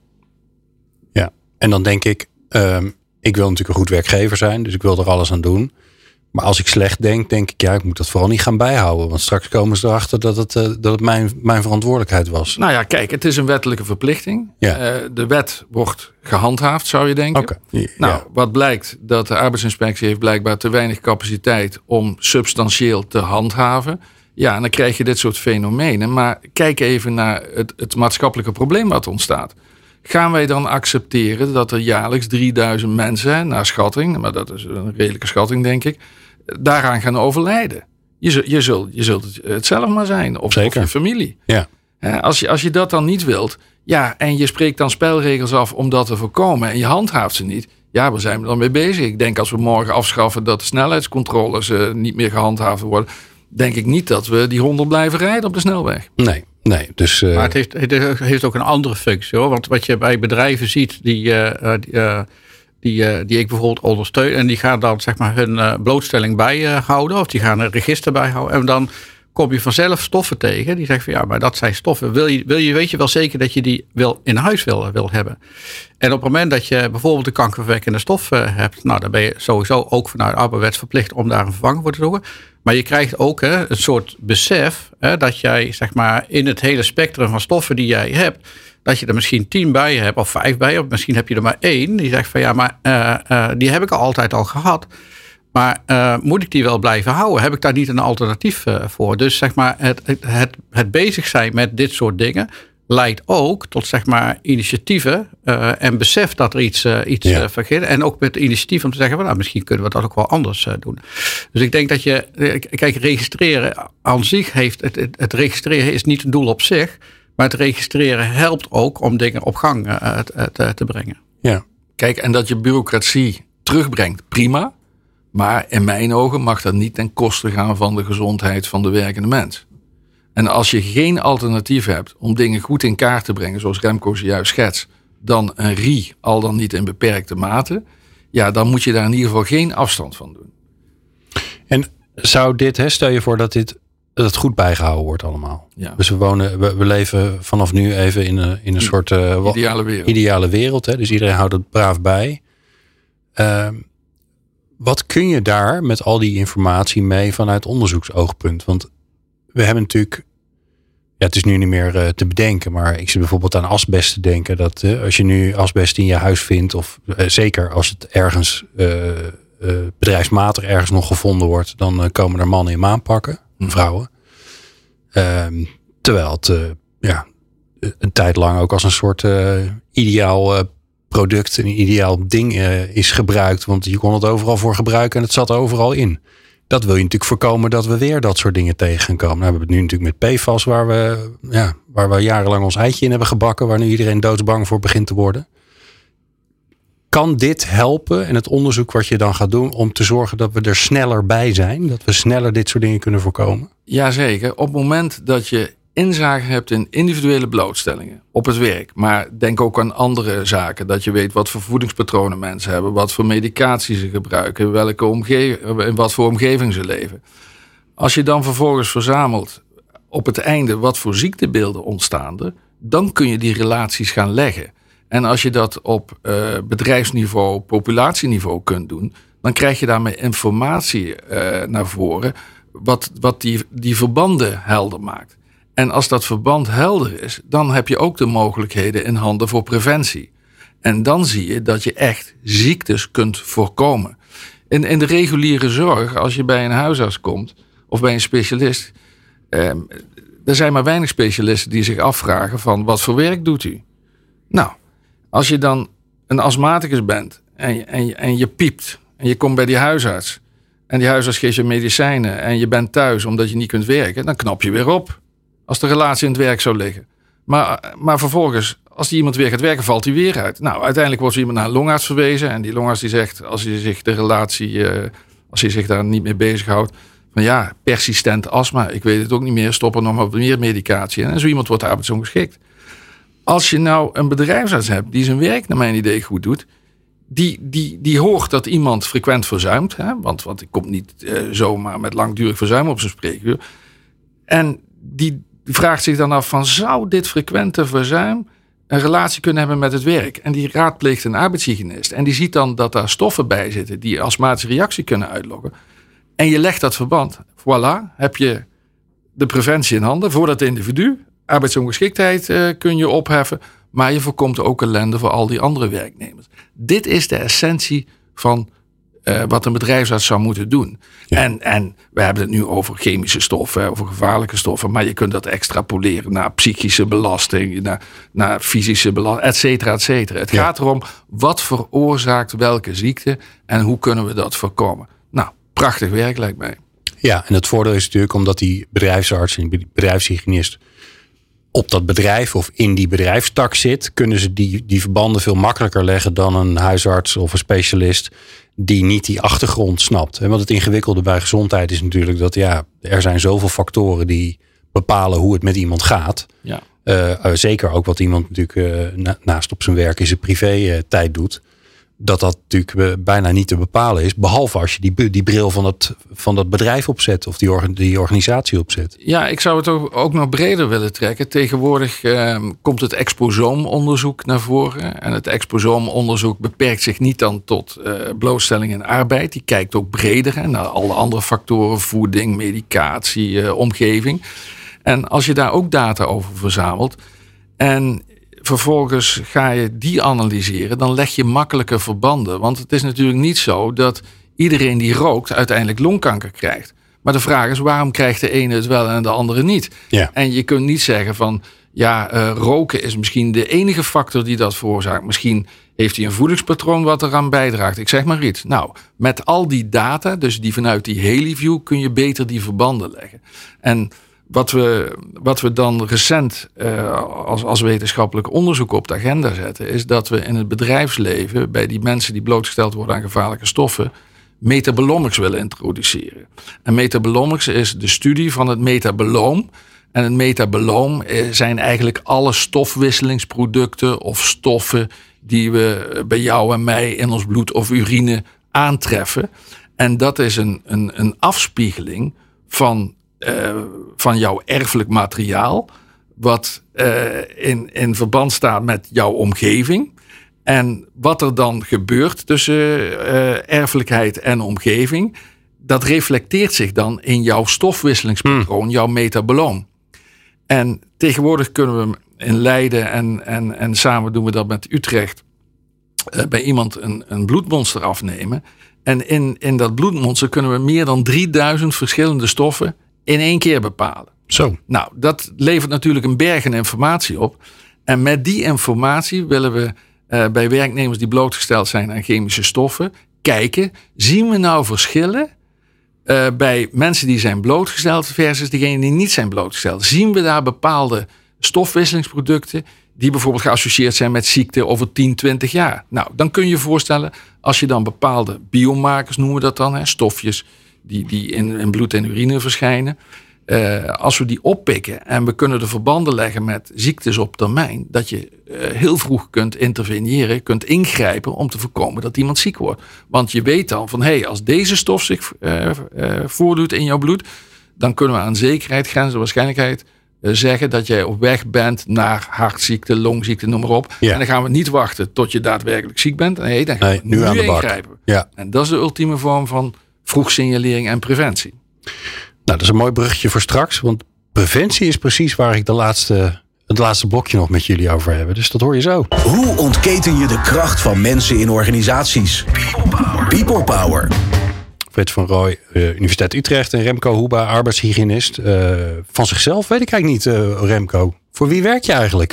[SPEAKER 2] Ja. En dan denk ik, um, ik wil natuurlijk een goed werkgever zijn, dus ik wil er alles aan doen. Maar als ik slecht denk, denk ik, ja, ik moet dat vooral niet gaan bijhouden. Want straks komen ze erachter dat het, uh, dat het mijn, mijn verantwoordelijkheid was.
[SPEAKER 3] Nou ja, kijk, het is een wettelijke verplichting.
[SPEAKER 2] Ja.
[SPEAKER 3] Uh, de wet wordt gehandhaafd, zou je denken.
[SPEAKER 2] Okay.
[SPEAKER 3] Ja. Nou, wat blijkt, dat de arbeidsinspectie heeft blijkbaar te weinig capaciteit om substantieel te handhaven. Ja, en dan krijg je dit soort fenomenen. Maar kijk even naar het, het maatschappelijke probleem wat ontstaat. Gaan wij dan accepteren dat er jaarlijks drieduizend mensen, naar schatting, maar dat is een redelijke schatting denk ik, daaraan gaan overlijden? Je, je, zult, je zult het zelf maar zijn, of, of je familie.
[SPEAKER 2] Ja.
[SPEAKER 3] Als je, als je dat dan niet wilt, ja, en je spreekt dan spelregels af om dat te voorkomen en je handhaaft ze niet, ja, waar zijn we dan mee bezig? Ik denk als we morgen afschaffen dat de snelheidscontroles uh, niet meer gehandhaafd worden, denk ik niet dat we die honderd blijven rijden op de snelweg.
[SPEAKER 2] Nee. Nee, dus, uh...
[SPEAKER 4] Maar het heeft, het heeft ook een andere functie hoor. Want wat je bij bedrijven ziet die, uh, die, uh, die, uh, die ik bijvoorbeeld ondersteun. En die gaan dan zeg maar hun uh, blootstelling bijhouden. Uh, of die gaan een register bijhouden. En dan kom je vanzelf stoffen tegen. Die zeggen van ja, maar dat zijn stoffen. Wil je, wil je, weet je wel zeker dat je die wil in huis wil, wil hebben. En op het moment dat je bijvoorbeeld een kankerverwekkende stof uh, hebt. Nou, dan ben je sowieso ook vanuit arbeidswet verplicht om daar een vervanging voor te zoeken. Maar je krijgt ook hè, een soort besef hè, dat jij zeg maar in het hele spectrum van stoffen die jij hebt, dat je er misschien tien bij hebt of vijf bij hebt. Misschien heb je er maar één. Die zegt van ja, maar uh, uh, die heb ik al altijd al gehad. Maar uh, moet ik die wel blijven houden? Heb ik daar niet een alternatief uh, voor? Dus zeg maar het, het, het, het bezig zijn met dit soort dingen leidt ook tot zeg maar initiatieven uh, en besef dat er iets, uh, iets
[SPEAKER 2] ja.
[SPEAKER 4] uh, vergeet. En ook met initiatief om te zeggen, van, nou, misschien kunnen we dat ook wel anders uh, doen. Dus ik denk dat je, kijk, registreren aan zich heeft, het, het, het registreren is niet een doel op zich, maar het registreren helpt ook om dingen op gang uh, te, te, te brengen.
[SPEAKER 2] Ja.
[SPEAKER 3] Kijk, en dat je bureaucratie terugbrengt, prima. Maar in mijn ogen mag dat niet ten koste gaan van de gezondheid van de werkende mens. En als je geen alternatief hebt om dingen goed in kaart te brengen, zoals Remco zojuist schetst, dan een R I, al dan niet in beperkte mate, ja, dan moet je daar in ieder geval geen afstand van doen.
[SPEAKER 2] En zou dit, hè, stel je voor dat dit dat het goed bijgehouden wordt allemaal.
[SPEAKER 3] Ja.
[SPEAKER 2] Dus we wonen, we, we leven vanaf nu even in een, in een soort uh,
[SPEAKER 3] ideale wereld.
[SPEAKER 2] Ideale wereld hè? Dus iedereen houdt het braaf bij. Uh, wat kun je daar met al die informatie mee vanuit onderzoeksoogpunt? Want we hebben natuurlijk, ja, het is nu niet meer uh, te bedenken, maar ik zit bijvoorbeeld aan asbest te denken. Dat uh, als je nu asbest in je huis vindt, of uh, zeker als het ergens uh, uh, bedrijfsmatig ergens nog gevonden wordt, dan uh, komen er mannen in aanpakken, hmm. vrouwen. Uh, terwijl het uh, ja, een tijd lang ook als een soort uh, ideaal uh, product, een ideaal ding uh, is gebruikt. Want je kon het overal voor gebruiken en het zat overal in. Dat wil je natuurlijk voorkomen dat we weer dat soort dingen tegen gaan komen. Nou, we hebben het nu natuurlijk met P F A S, waar we, ja, waar we jarenlang ons eitje in hebben gebakken, waar nu iedereen doodsbang voor begint te worden. Kan dit helpen en het onderzoek wat je dan gaat doen om te zorgen dat we er sneller bij zijn? Dat we sneller dit soort dingen kunnen voorkomen?
[SPEAKER 3] Jazeker. Op het moment dat je inzage hebt in individuele blootstellingen op het werk. Maar denk ook aan andere zaken. Dat je weet wat voor voedingspatronen mensen hebben. Wat voor medicatie ze gebruiken. Welke omgeving, in wat voor omgeving ze leven. Als je dan vervolgens verzamelt op het einde wat voor ziektebeelden ontstaan er. Dan kun je die relaties gaan leggen. En als je dat op uh, bedrijfsniveau, populatieniveau kunt doen. Dan krijg je daarmee informatie uh, naar voren. wat, wat die, die verbanden helder maakt. En als dat verband helder is, dan heb je ook de mogelijkheden in handen voor preventie. En dan zie je dat je echt ziektes kunt voorkomen. In, in de reguliere zorg, als je bij een huisarts komt of bij een specialist, eh, er zijn maar weinig specialisten die zich afvragen van wat voor werk doet u? Nou, als je dan een astmaticus bent en je, en je, en je piept en je komt bij die huisarts en die huisarts geeft je medicijnen en je bent thuis omdat je niet kunt werken, dan knap je weer op als de relatie in het werk zou liggen. Maar, maar vervolgens, als die iemand weer gaat werken, valt hij weer uit. Nou, uiteindelijk wordt iemand naar een longarts verwezen en die longarts die zegt, als hij zich de relatie, uh, als hij zich daar niet mee bezighoudt, van ja, persistent astma, ik weet het ook niet meer, stop er nog maar meer medicatie. En zo iemand wordt arbeidsongeschikt. Als je nou een bedrijfsarts hebt die zijn werk naar mijn idee goed doet, die, die, die hoort dat iemand frequent verzuimt, hè, want, want ik kom niet uh, zomaar met langdurig verzuim op zijn spreekuur. En die vraagt zich dan af van, zou dit frequente verzuim een relatie kunnen hebben met het werk? En die raadpleegt een arbeidshygiënist. En die ziet dan dat daar stoffen bij zitten die astmatische reactie kunnen uitlokken. En je legt dat verband. Voilà, heb je de preventie in handen voor dat individu. Arbeidsongeschiktheid uh, kun je opheffen. Maar je voorkomt ook ellende voor al die andere werknemers. Dit is de essentie van uh, wat een bedrijfsarts zou moeten doen. Ja. En, en we hebben het nu over chemische stoffen, over gevaarlijke stoffen. Maar je kunt dat extrapoleren naar psychische belasting, naar, naar fysische belasting, et cetera, et cetera. Het ja. gaat erom, wat veroorzaakt welke ziekte en hoe kunnen we dat voorkomen? Nou, prachtig werk lijkt mij.
[SPEAKER 2] Ja, en het voordeel is natuurlijk omdat die bedrijfsarts en die bedrijfshygiënist op dat bedrijf of in die bedrijfstak zit, kunnen ze die, die verbanden veel makkelijker leggen dan een huisarts of een specialist die niet die achtergrond snapt. Want het ingewikkelde bij gezondheid is natuurlijk dat ja, er zijn zoveel factoren die bepalen hoe het met iemand gaat. Ja. Uh, uh, zeker ook wat iemand natuurlijk uh, na, naast op zijn werk in zijn privé uh, tijd doet. Dat dat natuurlijk uh, bijna niet te bepalen is. Behalve als je die, die bril van dat, van dat bedrijf opzet of die, orga, die organisatie opzet.
[SPEAKER 3] Ja, ik zou het ook, ook nog breder willen trekken. Tegenwoordig uh, komt het exposoomonderzoek naar voren. En het exposoomonderzoek beperkt zich niet dan tot uh, blootstelling in arbeid. Die kijkt ook breder hè, naar alle andere factoren. Voeding, medicatie, uh, omgeving. En als je daar ook data over verzamelt en vervolgens ga je die analyseren, dan leg je makkelijke verbanden. Want het is natuurlijk niet zo dat iedereen die rookt uiteindelijk longkanker krijgt. Maar de vraag is, waarom krijgt de ene het wel en de andere niet? Ja. En je kunt niet zeggen van, ja, uh, roken is misschien de enige factor die dat veroorzaakt. Misschien heeft hij een voedingspatroon wat eraan bijdraagt. Ik zeg maar iets. Nou, met al die data, dus die vanuit die HaleyView, kun je beter die verbanden leggen. En Wat we, wat we dan recent uh, als, als wetenschappelijk onderzoek op de agenda zetten, is dat we in het bedrijfsleven bij die mensen die blootgesteld worden aan gevaarlijke stoffen metabolomics willen introduceren. En metabolomics is de studie van het metaboloom. En het metaboloom zijn eigenlijk alle stofwisselingsproducten of stoffen die we bij jou en mij in ons bloed of urine aantreffen. En dat is een, een, een afspiegeling van Uh, van jouw erfelijk materiaal, wat uh, in, in verband staat met jouw omgeving. En wat er dan gebeurt tussen uh, erfelijkheid en omgeving, dat reflecteert zich dan in jouw stofwisselingspatroon, hmm. jouw metaboloom. En tegenwoordig kunnen we in Leiden en, en, en samen doen we dat met Utrecht, uh, bij iemand een, een bloedmonster afnemen. En in, in dat bloedmonster kunnen we meer dan drieduizend verschillende stoffen in één keer bepalen.
[SPEAKER 2] Zo.
[SPEAKER 3] Nou, dat levert natuurlijk een berg aan informatie op. En met die informatie willen we uh, bij werknemers die blootgesteld zijn aan chemische stoffen kijken, zien we nou verschillen uh, bij mensen die zijn blootgesteld versus degenen die niet zijn blootgesteld? Zien we daar bepaalde stofwisselingsproducten die bijvoorbeeld geassocieerd zijn met ziekte over tien, twintig jaar? Nou, dan kun je je voorstellen, als je dan bepaalde biomarkers, noemen we dat dan, hè, stofjes die, die in, in bloed en urine verschijnen. Uh, als we die oppikken en we kunnen de verbanden leggen met ziektes op termijn, dat je uh, heel vroeg kunt interveneren, kunt ingrijpen om te voorkomen dat iemand ziek wordt. Want je weet dan van, hé, hey, als deze stof zich uh, uh, voordoet in jouw bloed, dan kunnen we aan zekerheid, grens en waarschijnlijkheid uh, zeggen dat jij op weg bent naar hartziekte, longziekte, noem maar op. Ja. En dan gaan we niet wachten tot je daadwerkelijk ziek bent. Nee, dan gaan nee, we nu, nu aan de ingrijpen. Ja. En dat is de ultieme vorm van vroeg signalering en preventie.
[SPEAKER 2] dat is een mooi bruggetje voor straks. Want preventie is precies waar ik de laatste, het laatste blokje nog met jullie over heb. Dus dat hoor je zo.
[SPEAKER 1] Hoe ontketen je de kracht van mensen in organisaties? People Power. People Power.
[SPEAKER 2] Fred van Rooij, uh, Universiteit Utrecht en Remco Hoeba, arbeidshygiënist. Uh, van zichzelf weet ik eigenlijk niet, uh, Remco. Voor wie werk je eigenlijk?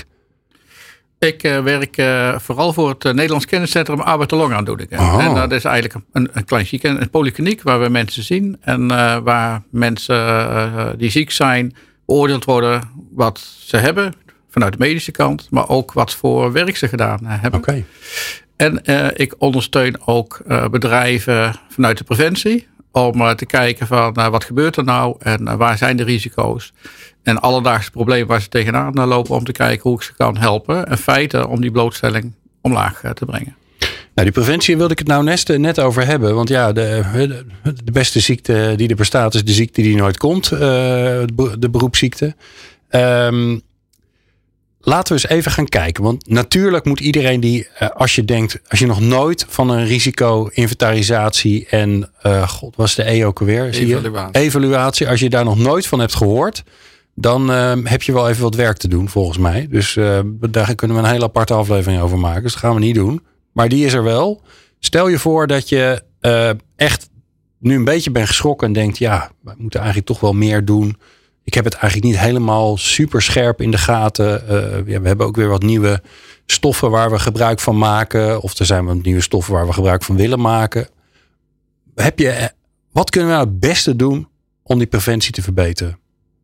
[SPEAKER 4] Ik uh, werk uh, vooral voor het uh, Nederlands Kenniscentrum Arbeid en Longaandoeningen. Oh. En dat is eigenlijk een, een klein ziekenhuis, een polykliniek waar we mensen zien. En uh, waar mensen uh, die ziek zijn beoordeeld worden wat ze hebben vanuit de medische kant. Maar ook wat voor werk ze gedaan uh, hebben.
[SPEAKER 2] Okay.
[SPEAKER 4] En uh, ik ondersteun ook uh, bedrijven vanuit de preventie. Om uh, te kijken van uh, wat gebeurt er nou en uh, waar zijn de risico's. En alledaagse problemen waar ze tegenaan lopen om te kijken hoe ik ze kan helpen. En feiten om die blootstelling omlaag uh, te brengen.
[SPEAKER 2] Nou, die preventie wilde ik het nou net, net over hebben. Want ja, de, de beste ziekte die er bestaat is de ziekte die nooit komt. Uh, de beroepsziekte. Um, Laten we eens even gaan kijken. Want natuurlijk moet iedereen die, als je denkt, als je nog nooit van een risico-inventarisatie en, uh, god, was de E ook alweer?
[SPEAKER 3] Evaluatie.
[SPEAKER 2] Evaluatie. Als je daar nog nooit van hebt gehoord, dan uh, heb je wel even wat werk te doen, volgens mij. Dus uh, daar kunnen we een hele aparte aflevering over maken. Dus dat gaan we niet doen. Maar die is er wel. Stel je voor dat je uh, echt nu een beetje bent geschrokken en denkt, ja, we moeten eigenlijk toch wel meer doen. Ik heb het eigenlijk niet helemaal super scherp in de gaten. Uh, ja, we hebben ook weer wat nieuwe stoffen waar we gebruik van maken. Of er zijn wat nieuwe stoffen waar we gebruik van willen maken. Heb je, wat kunnen we nou het beste doen om die preventie te verbeteren?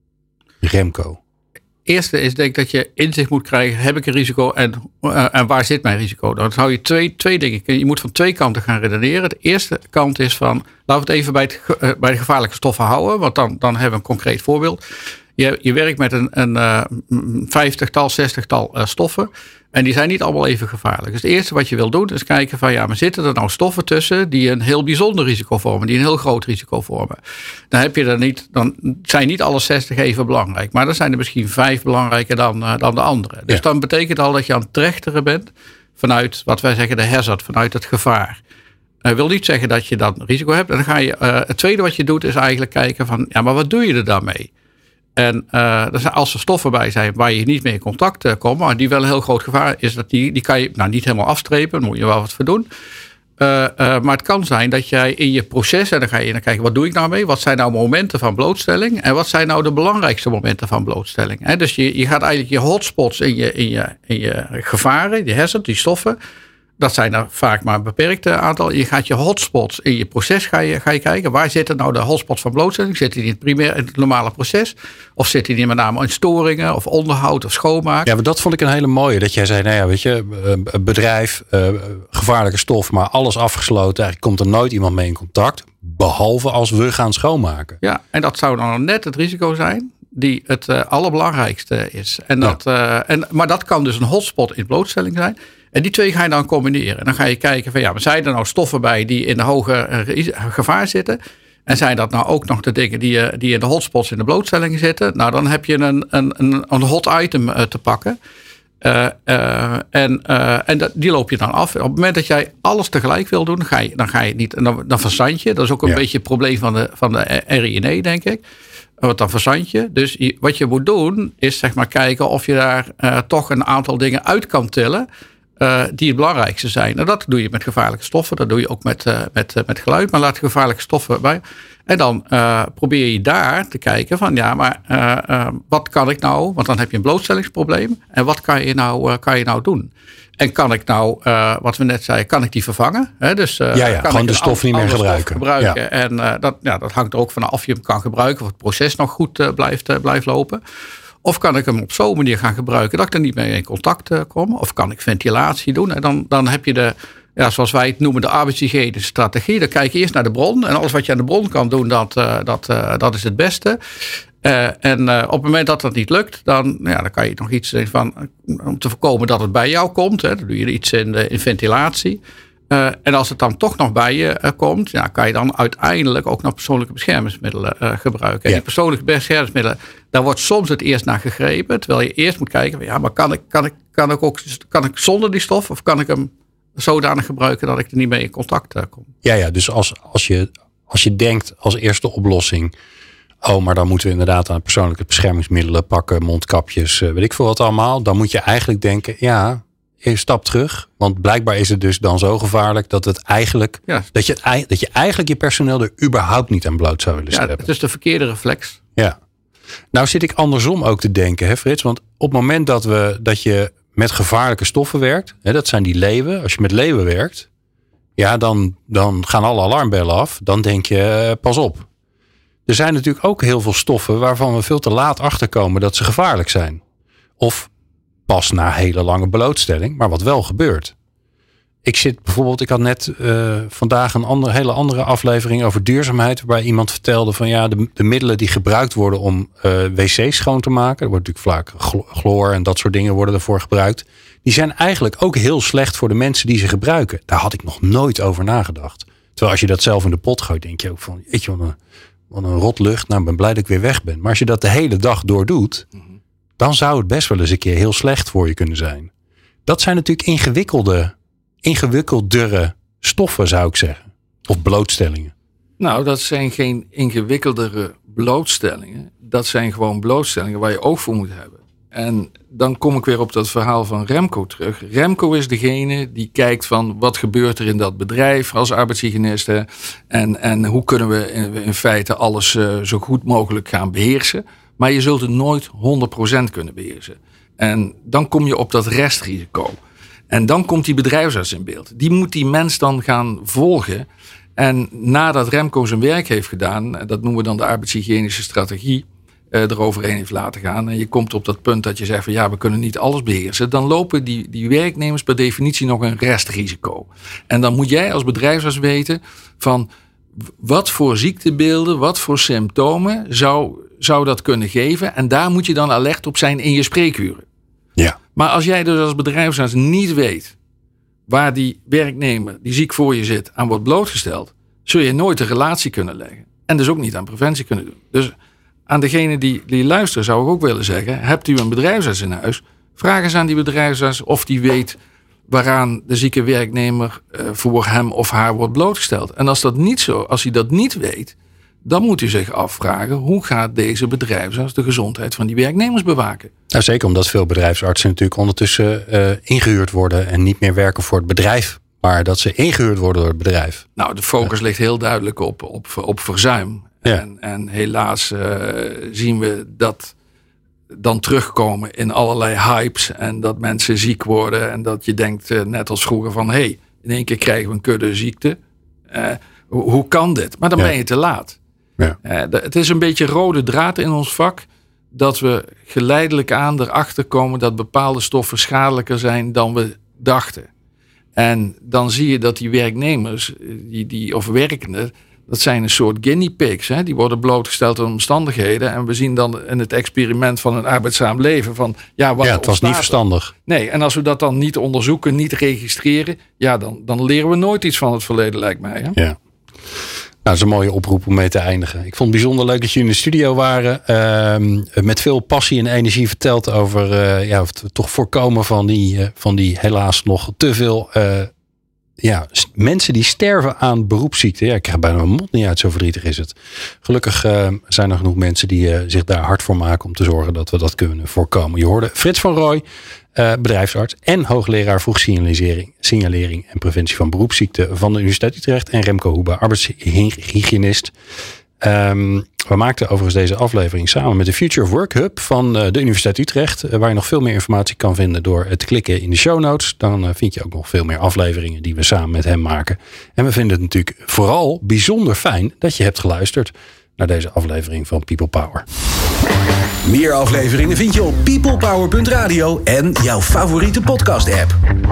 [SPEAKER 2] Remco.
[SPEAKER 4] Eerste is denk ik dat je inzicht moet krijgen. Heb ik een risico en, uh, en waar zit mijn risico? Dan hou je twee, twee dingen. Je moet van twee kanten gaan redeneren. De eerste kant is van, laten we het even bij, het, uh, bij de gevaarlijke stoffen houden. Want dan, dan hebben we een concreet voorbeeld. Je, je werkt met een, een uh, vijftigtal, zestigtal uh, stoffen. En die zijn niet allemaal even gevaarlijk. Dus het eerste wat je wil doen is kijken van, ja, maar zitten er nou stoffen tussen die een heel bijzonder risico vormen, die een heel groot risico vormen. Dan heb je er niet, dan zijn niet alle zestig even belangrijk. Maar dan zijn er misschien vijf belangrijker dan, uh, dan de andere. Dus ja. Dan betekent al dat je aan het trechteren bent vanuit wat wij zeggen de hazard, vanuit het gevaar. Dat wil niet zeggen dat je dan risico hebt. En dan ga je, uh, het tweede wat je doet is eigenlijk kijken van, ja, maar wat doe je er dan mee? En uh, als er stoffen bij zijn waar je niet mee in contact uh, komt, maar die wel een heel groot gevaar is, dat die, die kan je nou niet helemaal afstrepen, daar moet je wel wat voor doen. Uh, uh, maar het kan zijn dat jij in je proces, en dan ga je naar kijken, wat doe ik nou mee? Wat zijn nou momenten van blootstelling? En wat zijn nou de belangrijkste momenten van blootstelling? He, dus je, je gaat eigenlijk je hotspots in je, in je, in je gevaren, die hazard, die stoffen. Dat zijn er vaak maar een beperkt aantal. Je gaat je hotspots in je proces ga je, ga je kijken. Waar zitten nou de hotspots van blootstelling? Zitten die in het primair, in het normale proces? Of zitten die met name in storingen of onderhoud of schoonmaak?
[SPEAKER 2] Ja, maar dat vond ik een hele mooie. Dat jij zei, nou ja, weet je, bedrijf, uh, gevaarlijke stof, maar alles afgesloten. Eigenlijk komt er nooit iemand mee in contact. Behalve als we gaan schoonmaken.
[SPEAKER 4] Ja, en dat zou dan net het risico zijn die het uh, allerbelangrijkste is. En dat, ja. uh, en, maar dat kan dus een hotspot in blootstelling zijn. En die twee ga je dan combineren. En dan ga je kijken van ja, maar zijn er nou stoffen bij die in de hoge gevaar zitten? En zijn dat nou ook nog de dingen die, die in de hotspots in de blootstelling zitten? Nou, dan heb je een, een, een, een hot item te pakken. Uh, uh, en uh, en dat, die loop je dan af. Op het moment dat jij alles tegelijk wil doen, dan ga je, dan ga je niet, dan, dan verzand je. Dat is ook een ja. beetje het probleem van de, van de R I N E, denk ik. Want dan verzand je. Dus je, wat je moet doen, is zeg maar kijken of je daar uh, toch een aantal dingen uit kan tillen. Uh, die het belangrijkste zijn. En dat doe je met gevaarlijke stoffen. Dat doe je ook met, uh, met, uh, met geluid. Maar laat gevaarlijke stoffen bij. En dan uh, probeer je daar te kijken van ja, maar uh, uh, wat kan ik nou? Want dan heb je een blootstellingsprobleem. En wat kan je nou, uh, kan je nou doen? En kan ik nou, uh, wat we net zeiden, kan ik die vervangen? He, dus, uh,
[SPEAKER 2] ja, ja
[SPEAKER 4] kan
[SPEAKER 2] gewoon
[SPEAKER 4] ik
[SPEAKER 2] de stof niet meer gebruiken.
[SPEAKER 4] gebruiken.
[SPEAKER 2] Ja.
[SPEAKER 4] En uh, dat, ja, dat hangt er ook vanaf of je hem kan gebruiken. Of het proces nog goed uh, blijft, uh, blijft lopen. Of kan ik hem op zo'n manier gaan gebruiken dat ik er niet mee in contact uh, kom? Of kan ik ventilatie doen? En dan, dan heb je de, ja, zoals wij het noemen, de arbeidshygiënische strategie. Dan kijk je eerst naar de bron. En alles wat je aan de bron kan doen, dat, uh, dat, uh, dat is het beste. Uh, en uh, op het moment dat dat niet lukt, dan, ja, dan kan je nog iets van, om te voorkomen dat het bij jou komt. Hè, dan doe je iets in, de, in ventilatie. Uh, en als het dan toch nog bij je uh, komt, ja, kan je dan uiteindelijk ook nog persoonlijke beschermingsmiddelen uh, gebruiken. En ja. Die persoonlijke beschermingsmiddelen, daar wordt soms het eerst naar gegrepen. Terwijl je eerst moet kijken, van, ja, maar kan ik, kan, ik, kan, ik ook, kan ik zonder die stof of kan ik hem zodanig gebruiken dat ik er niet mee in contact uh, kom?
[SPEAKER 2] Ja, ja, dus als, als, je, als je denkt als eerste oplossing, oh, maar dan moeten we inderdaad aan persoonlijke beschermingsmiddelen pakken, mondkapjes, weet ik veel wat allemaal. Dan moet je eigenlijk denken, ja, een stap terug. Want blijkbaar is het dus dan zo gevaarlijk dat het eigenlijk, ja. dat, je het, dat je eigenlijk je personeel er überhaupt niet aan bloot zou willen
[SPEAKER 4] ja,
[SPEAKER 2] scheppen.
[SPEAKER 4] Het is de verkeerde reflex.
[SPEAKER 2] Ja. Nou zit ik andersom ook te denken, hè Frits? Want op het moment dat, we, dat je met gevaarlijke stoffen werkt, hè, dat zijn die leeuwen. Als je met leeuwen werkt, ja, dan, dan gaan alle alarmbellen af. Dan denk je, pas op. Er zijn natuurlijk ook heel veel stoffen waarvan we veel te laat achterkomen dat ze gevaarlijk zijn. Of pas na hele lange blootstelling, maar wat wel gebeurt. Ik zit bijvoorbeeld, ik had net uh, vandaag een andere, hele andere aflevering over duurzaamheid, waarbij iemand vertelde van ja, de, de middelen die gebruikt worden om uh, wc's schoon te maken, er wordt natuurlijk vaak chloor en dat soort dingen worden ervoor gebruikt. Die zijn eigenlijk ook heel slecht voor de mensen die ze gebruiken. Daar had ik nog nooit over nagedacht. Terwijl als je dat zelf in de pot gooit, denk je ook van, weet je wat een, wat een rot lucht, nou ik ben blij dat ik weer weg ben. Maar als je dat de hele dag door doet, dan zou het best wel eens een keer heel slecht voor je kunnen zijn. Dat zijn natuurlijk ingewikkelde, ingewikkeldere stoffen, zou ik zeggen. Of blootstellingen.
[SPEAKER 3] Nou, dat zijn geen ingewikkeldere blootstellingen. Dat zijn gewoon blootstellingen waar je oog voor moet hebben. En dan kom ik weer op dat verhaal van Remco terug. Remco is degene die kijkt van wat gebeurt er in dat bedrijf als arbeidshygiënist. En, en hoe kunnen we in, in feite alles uh, zo goed mogelijk gaan beheersen. Maar je zult het nooit honderd procent kunnen beheersen. En dan kom je op dat restrisico. En dan komt die bedrijfsarts in beeld. Die moet die mens dan gaan volgen. En nadat Remco zijn werk heeft gedaan, dat noemen we dan de arbeidshygiënische strategie, uh, eroverheen heeft laten gaan. En je komt op dat punt dat je zegt van ja, we kunnen niet alles beheersen. Dan lopen die, die werknemers per definitie nog een restrisico. En dan moet jij als bedrijfsarts weten van wat voor ziektebeelden, wat voor symptomen zou, zou dat kunnen geven. En daar moet je dan alert op zijn in je spreekuren.
[SPEAKER 2] Ja.
[SPEAKER 3] Maar als jij dus als bedrijfsarts niet weet waar die werknemer die ziek voor je zit aan wordt blootgesteld, zul je nooit een relatie kunnen leggen. En dus ook niet aan preventie kunnen doen. Dus aan degene die, die luisteren zou ik ook willen zeggen, hebt u een bedrijfsarts in huis? Vraag eens aan die bedrijfsarts of die weet waaraan de zieke werknemer uh, voor hem of haar wordt blootgesteld. En als dat niet zo, als hij dat niet weet, dan moet u zich afvragen, hoe gaat deze bedrijfsarts de gezondheid van die werknemers bewaken?
[SPEAKER 2] Nou, zeker omdat veel bedrijfsartsen natuurlijk ondertussen uh, ingehuurd worden en niet meer werken voor het bedrijf, maar dat ze ingehuurd worden door het bedrijf.
[SPEAKER 3] Nou, de focus ja. ligt heel duidelijk op, op, op verzuim. Ja. En, en helaas uh, zien we dat dan terugkomen in allerlei hypes en dat mensen ziek worden en dat je denkt, uh, net als vroeger van, hé, hey, in één keer krijgen we een kudde ziekte. Uh, hoe, hoe kan dit? Maar dan ja. ben je te laat. Ja. Uh, het is een beetje rode draad in ons vak dat we geleidelijk aan erachter komen dat bepaalde stoffen schadelijker zijn dan we dachten. En dan zie je dat die werknemers, die, die, of werkenden, dat zijn een soort guinea pigs. Hè? Die worden blootgesteld aan omstandigheden. En we zien dan in het experiment van een arbeidzaam leven van ja, wat
[SPEAKER 2] ja, het was niet verstandig.
[SPEAKER 3] Nee, en als we dat dan niet onderzoeken, niet registreren, ja, dan, dan leren we nooit iets van het verleden, lijkt mij. Hè?
[SPEAKER 2] Ja. Nou, dat is een mooie oproep om mee te eindigen. Ik vond het bijzonder leuk dat jullie in de studio waren. Uh, met veel passie en energie verteld over uh, ja, het toch voorkomen van die, uh, van die helaas nog te veel uh, ja, mensen die sterven aan beroepsziekten. Ja, ik krijg bijna mijn mond niet uit, zo verdrietig is het. Gelukkig uh, zijn er genoeg mensen die uh, zich daar hard voor maken om te zorgen dat we dat kunnen voorkomen. Je hoorde Frits van Rooij, uh, bedrijfsarts en hoogleraar vroegsignalering signalering en preventie van beroepsziekten van de Universiteit Utrecht. En Remco Hoeba, arbeidshygiënist. Um, we maakten overigens deze aflevering samen met de Future of Work Hub van uh, de Universiteit Utrecht. Uh, waar je nog veel meer informatie kan vinden door uh, te klikken in de show notes. Dan uh, vind je ook nog veel meer afleveringen die we samen met hem maken. En we vinden het natuurlijk vooral bijzonder fijn dat je hebt geluisterd naar deze aflevering van People Power.
[SPEAKER 1] Meer afleveringen vind je op peoplepower punt radio en jouw favoriete podcast app.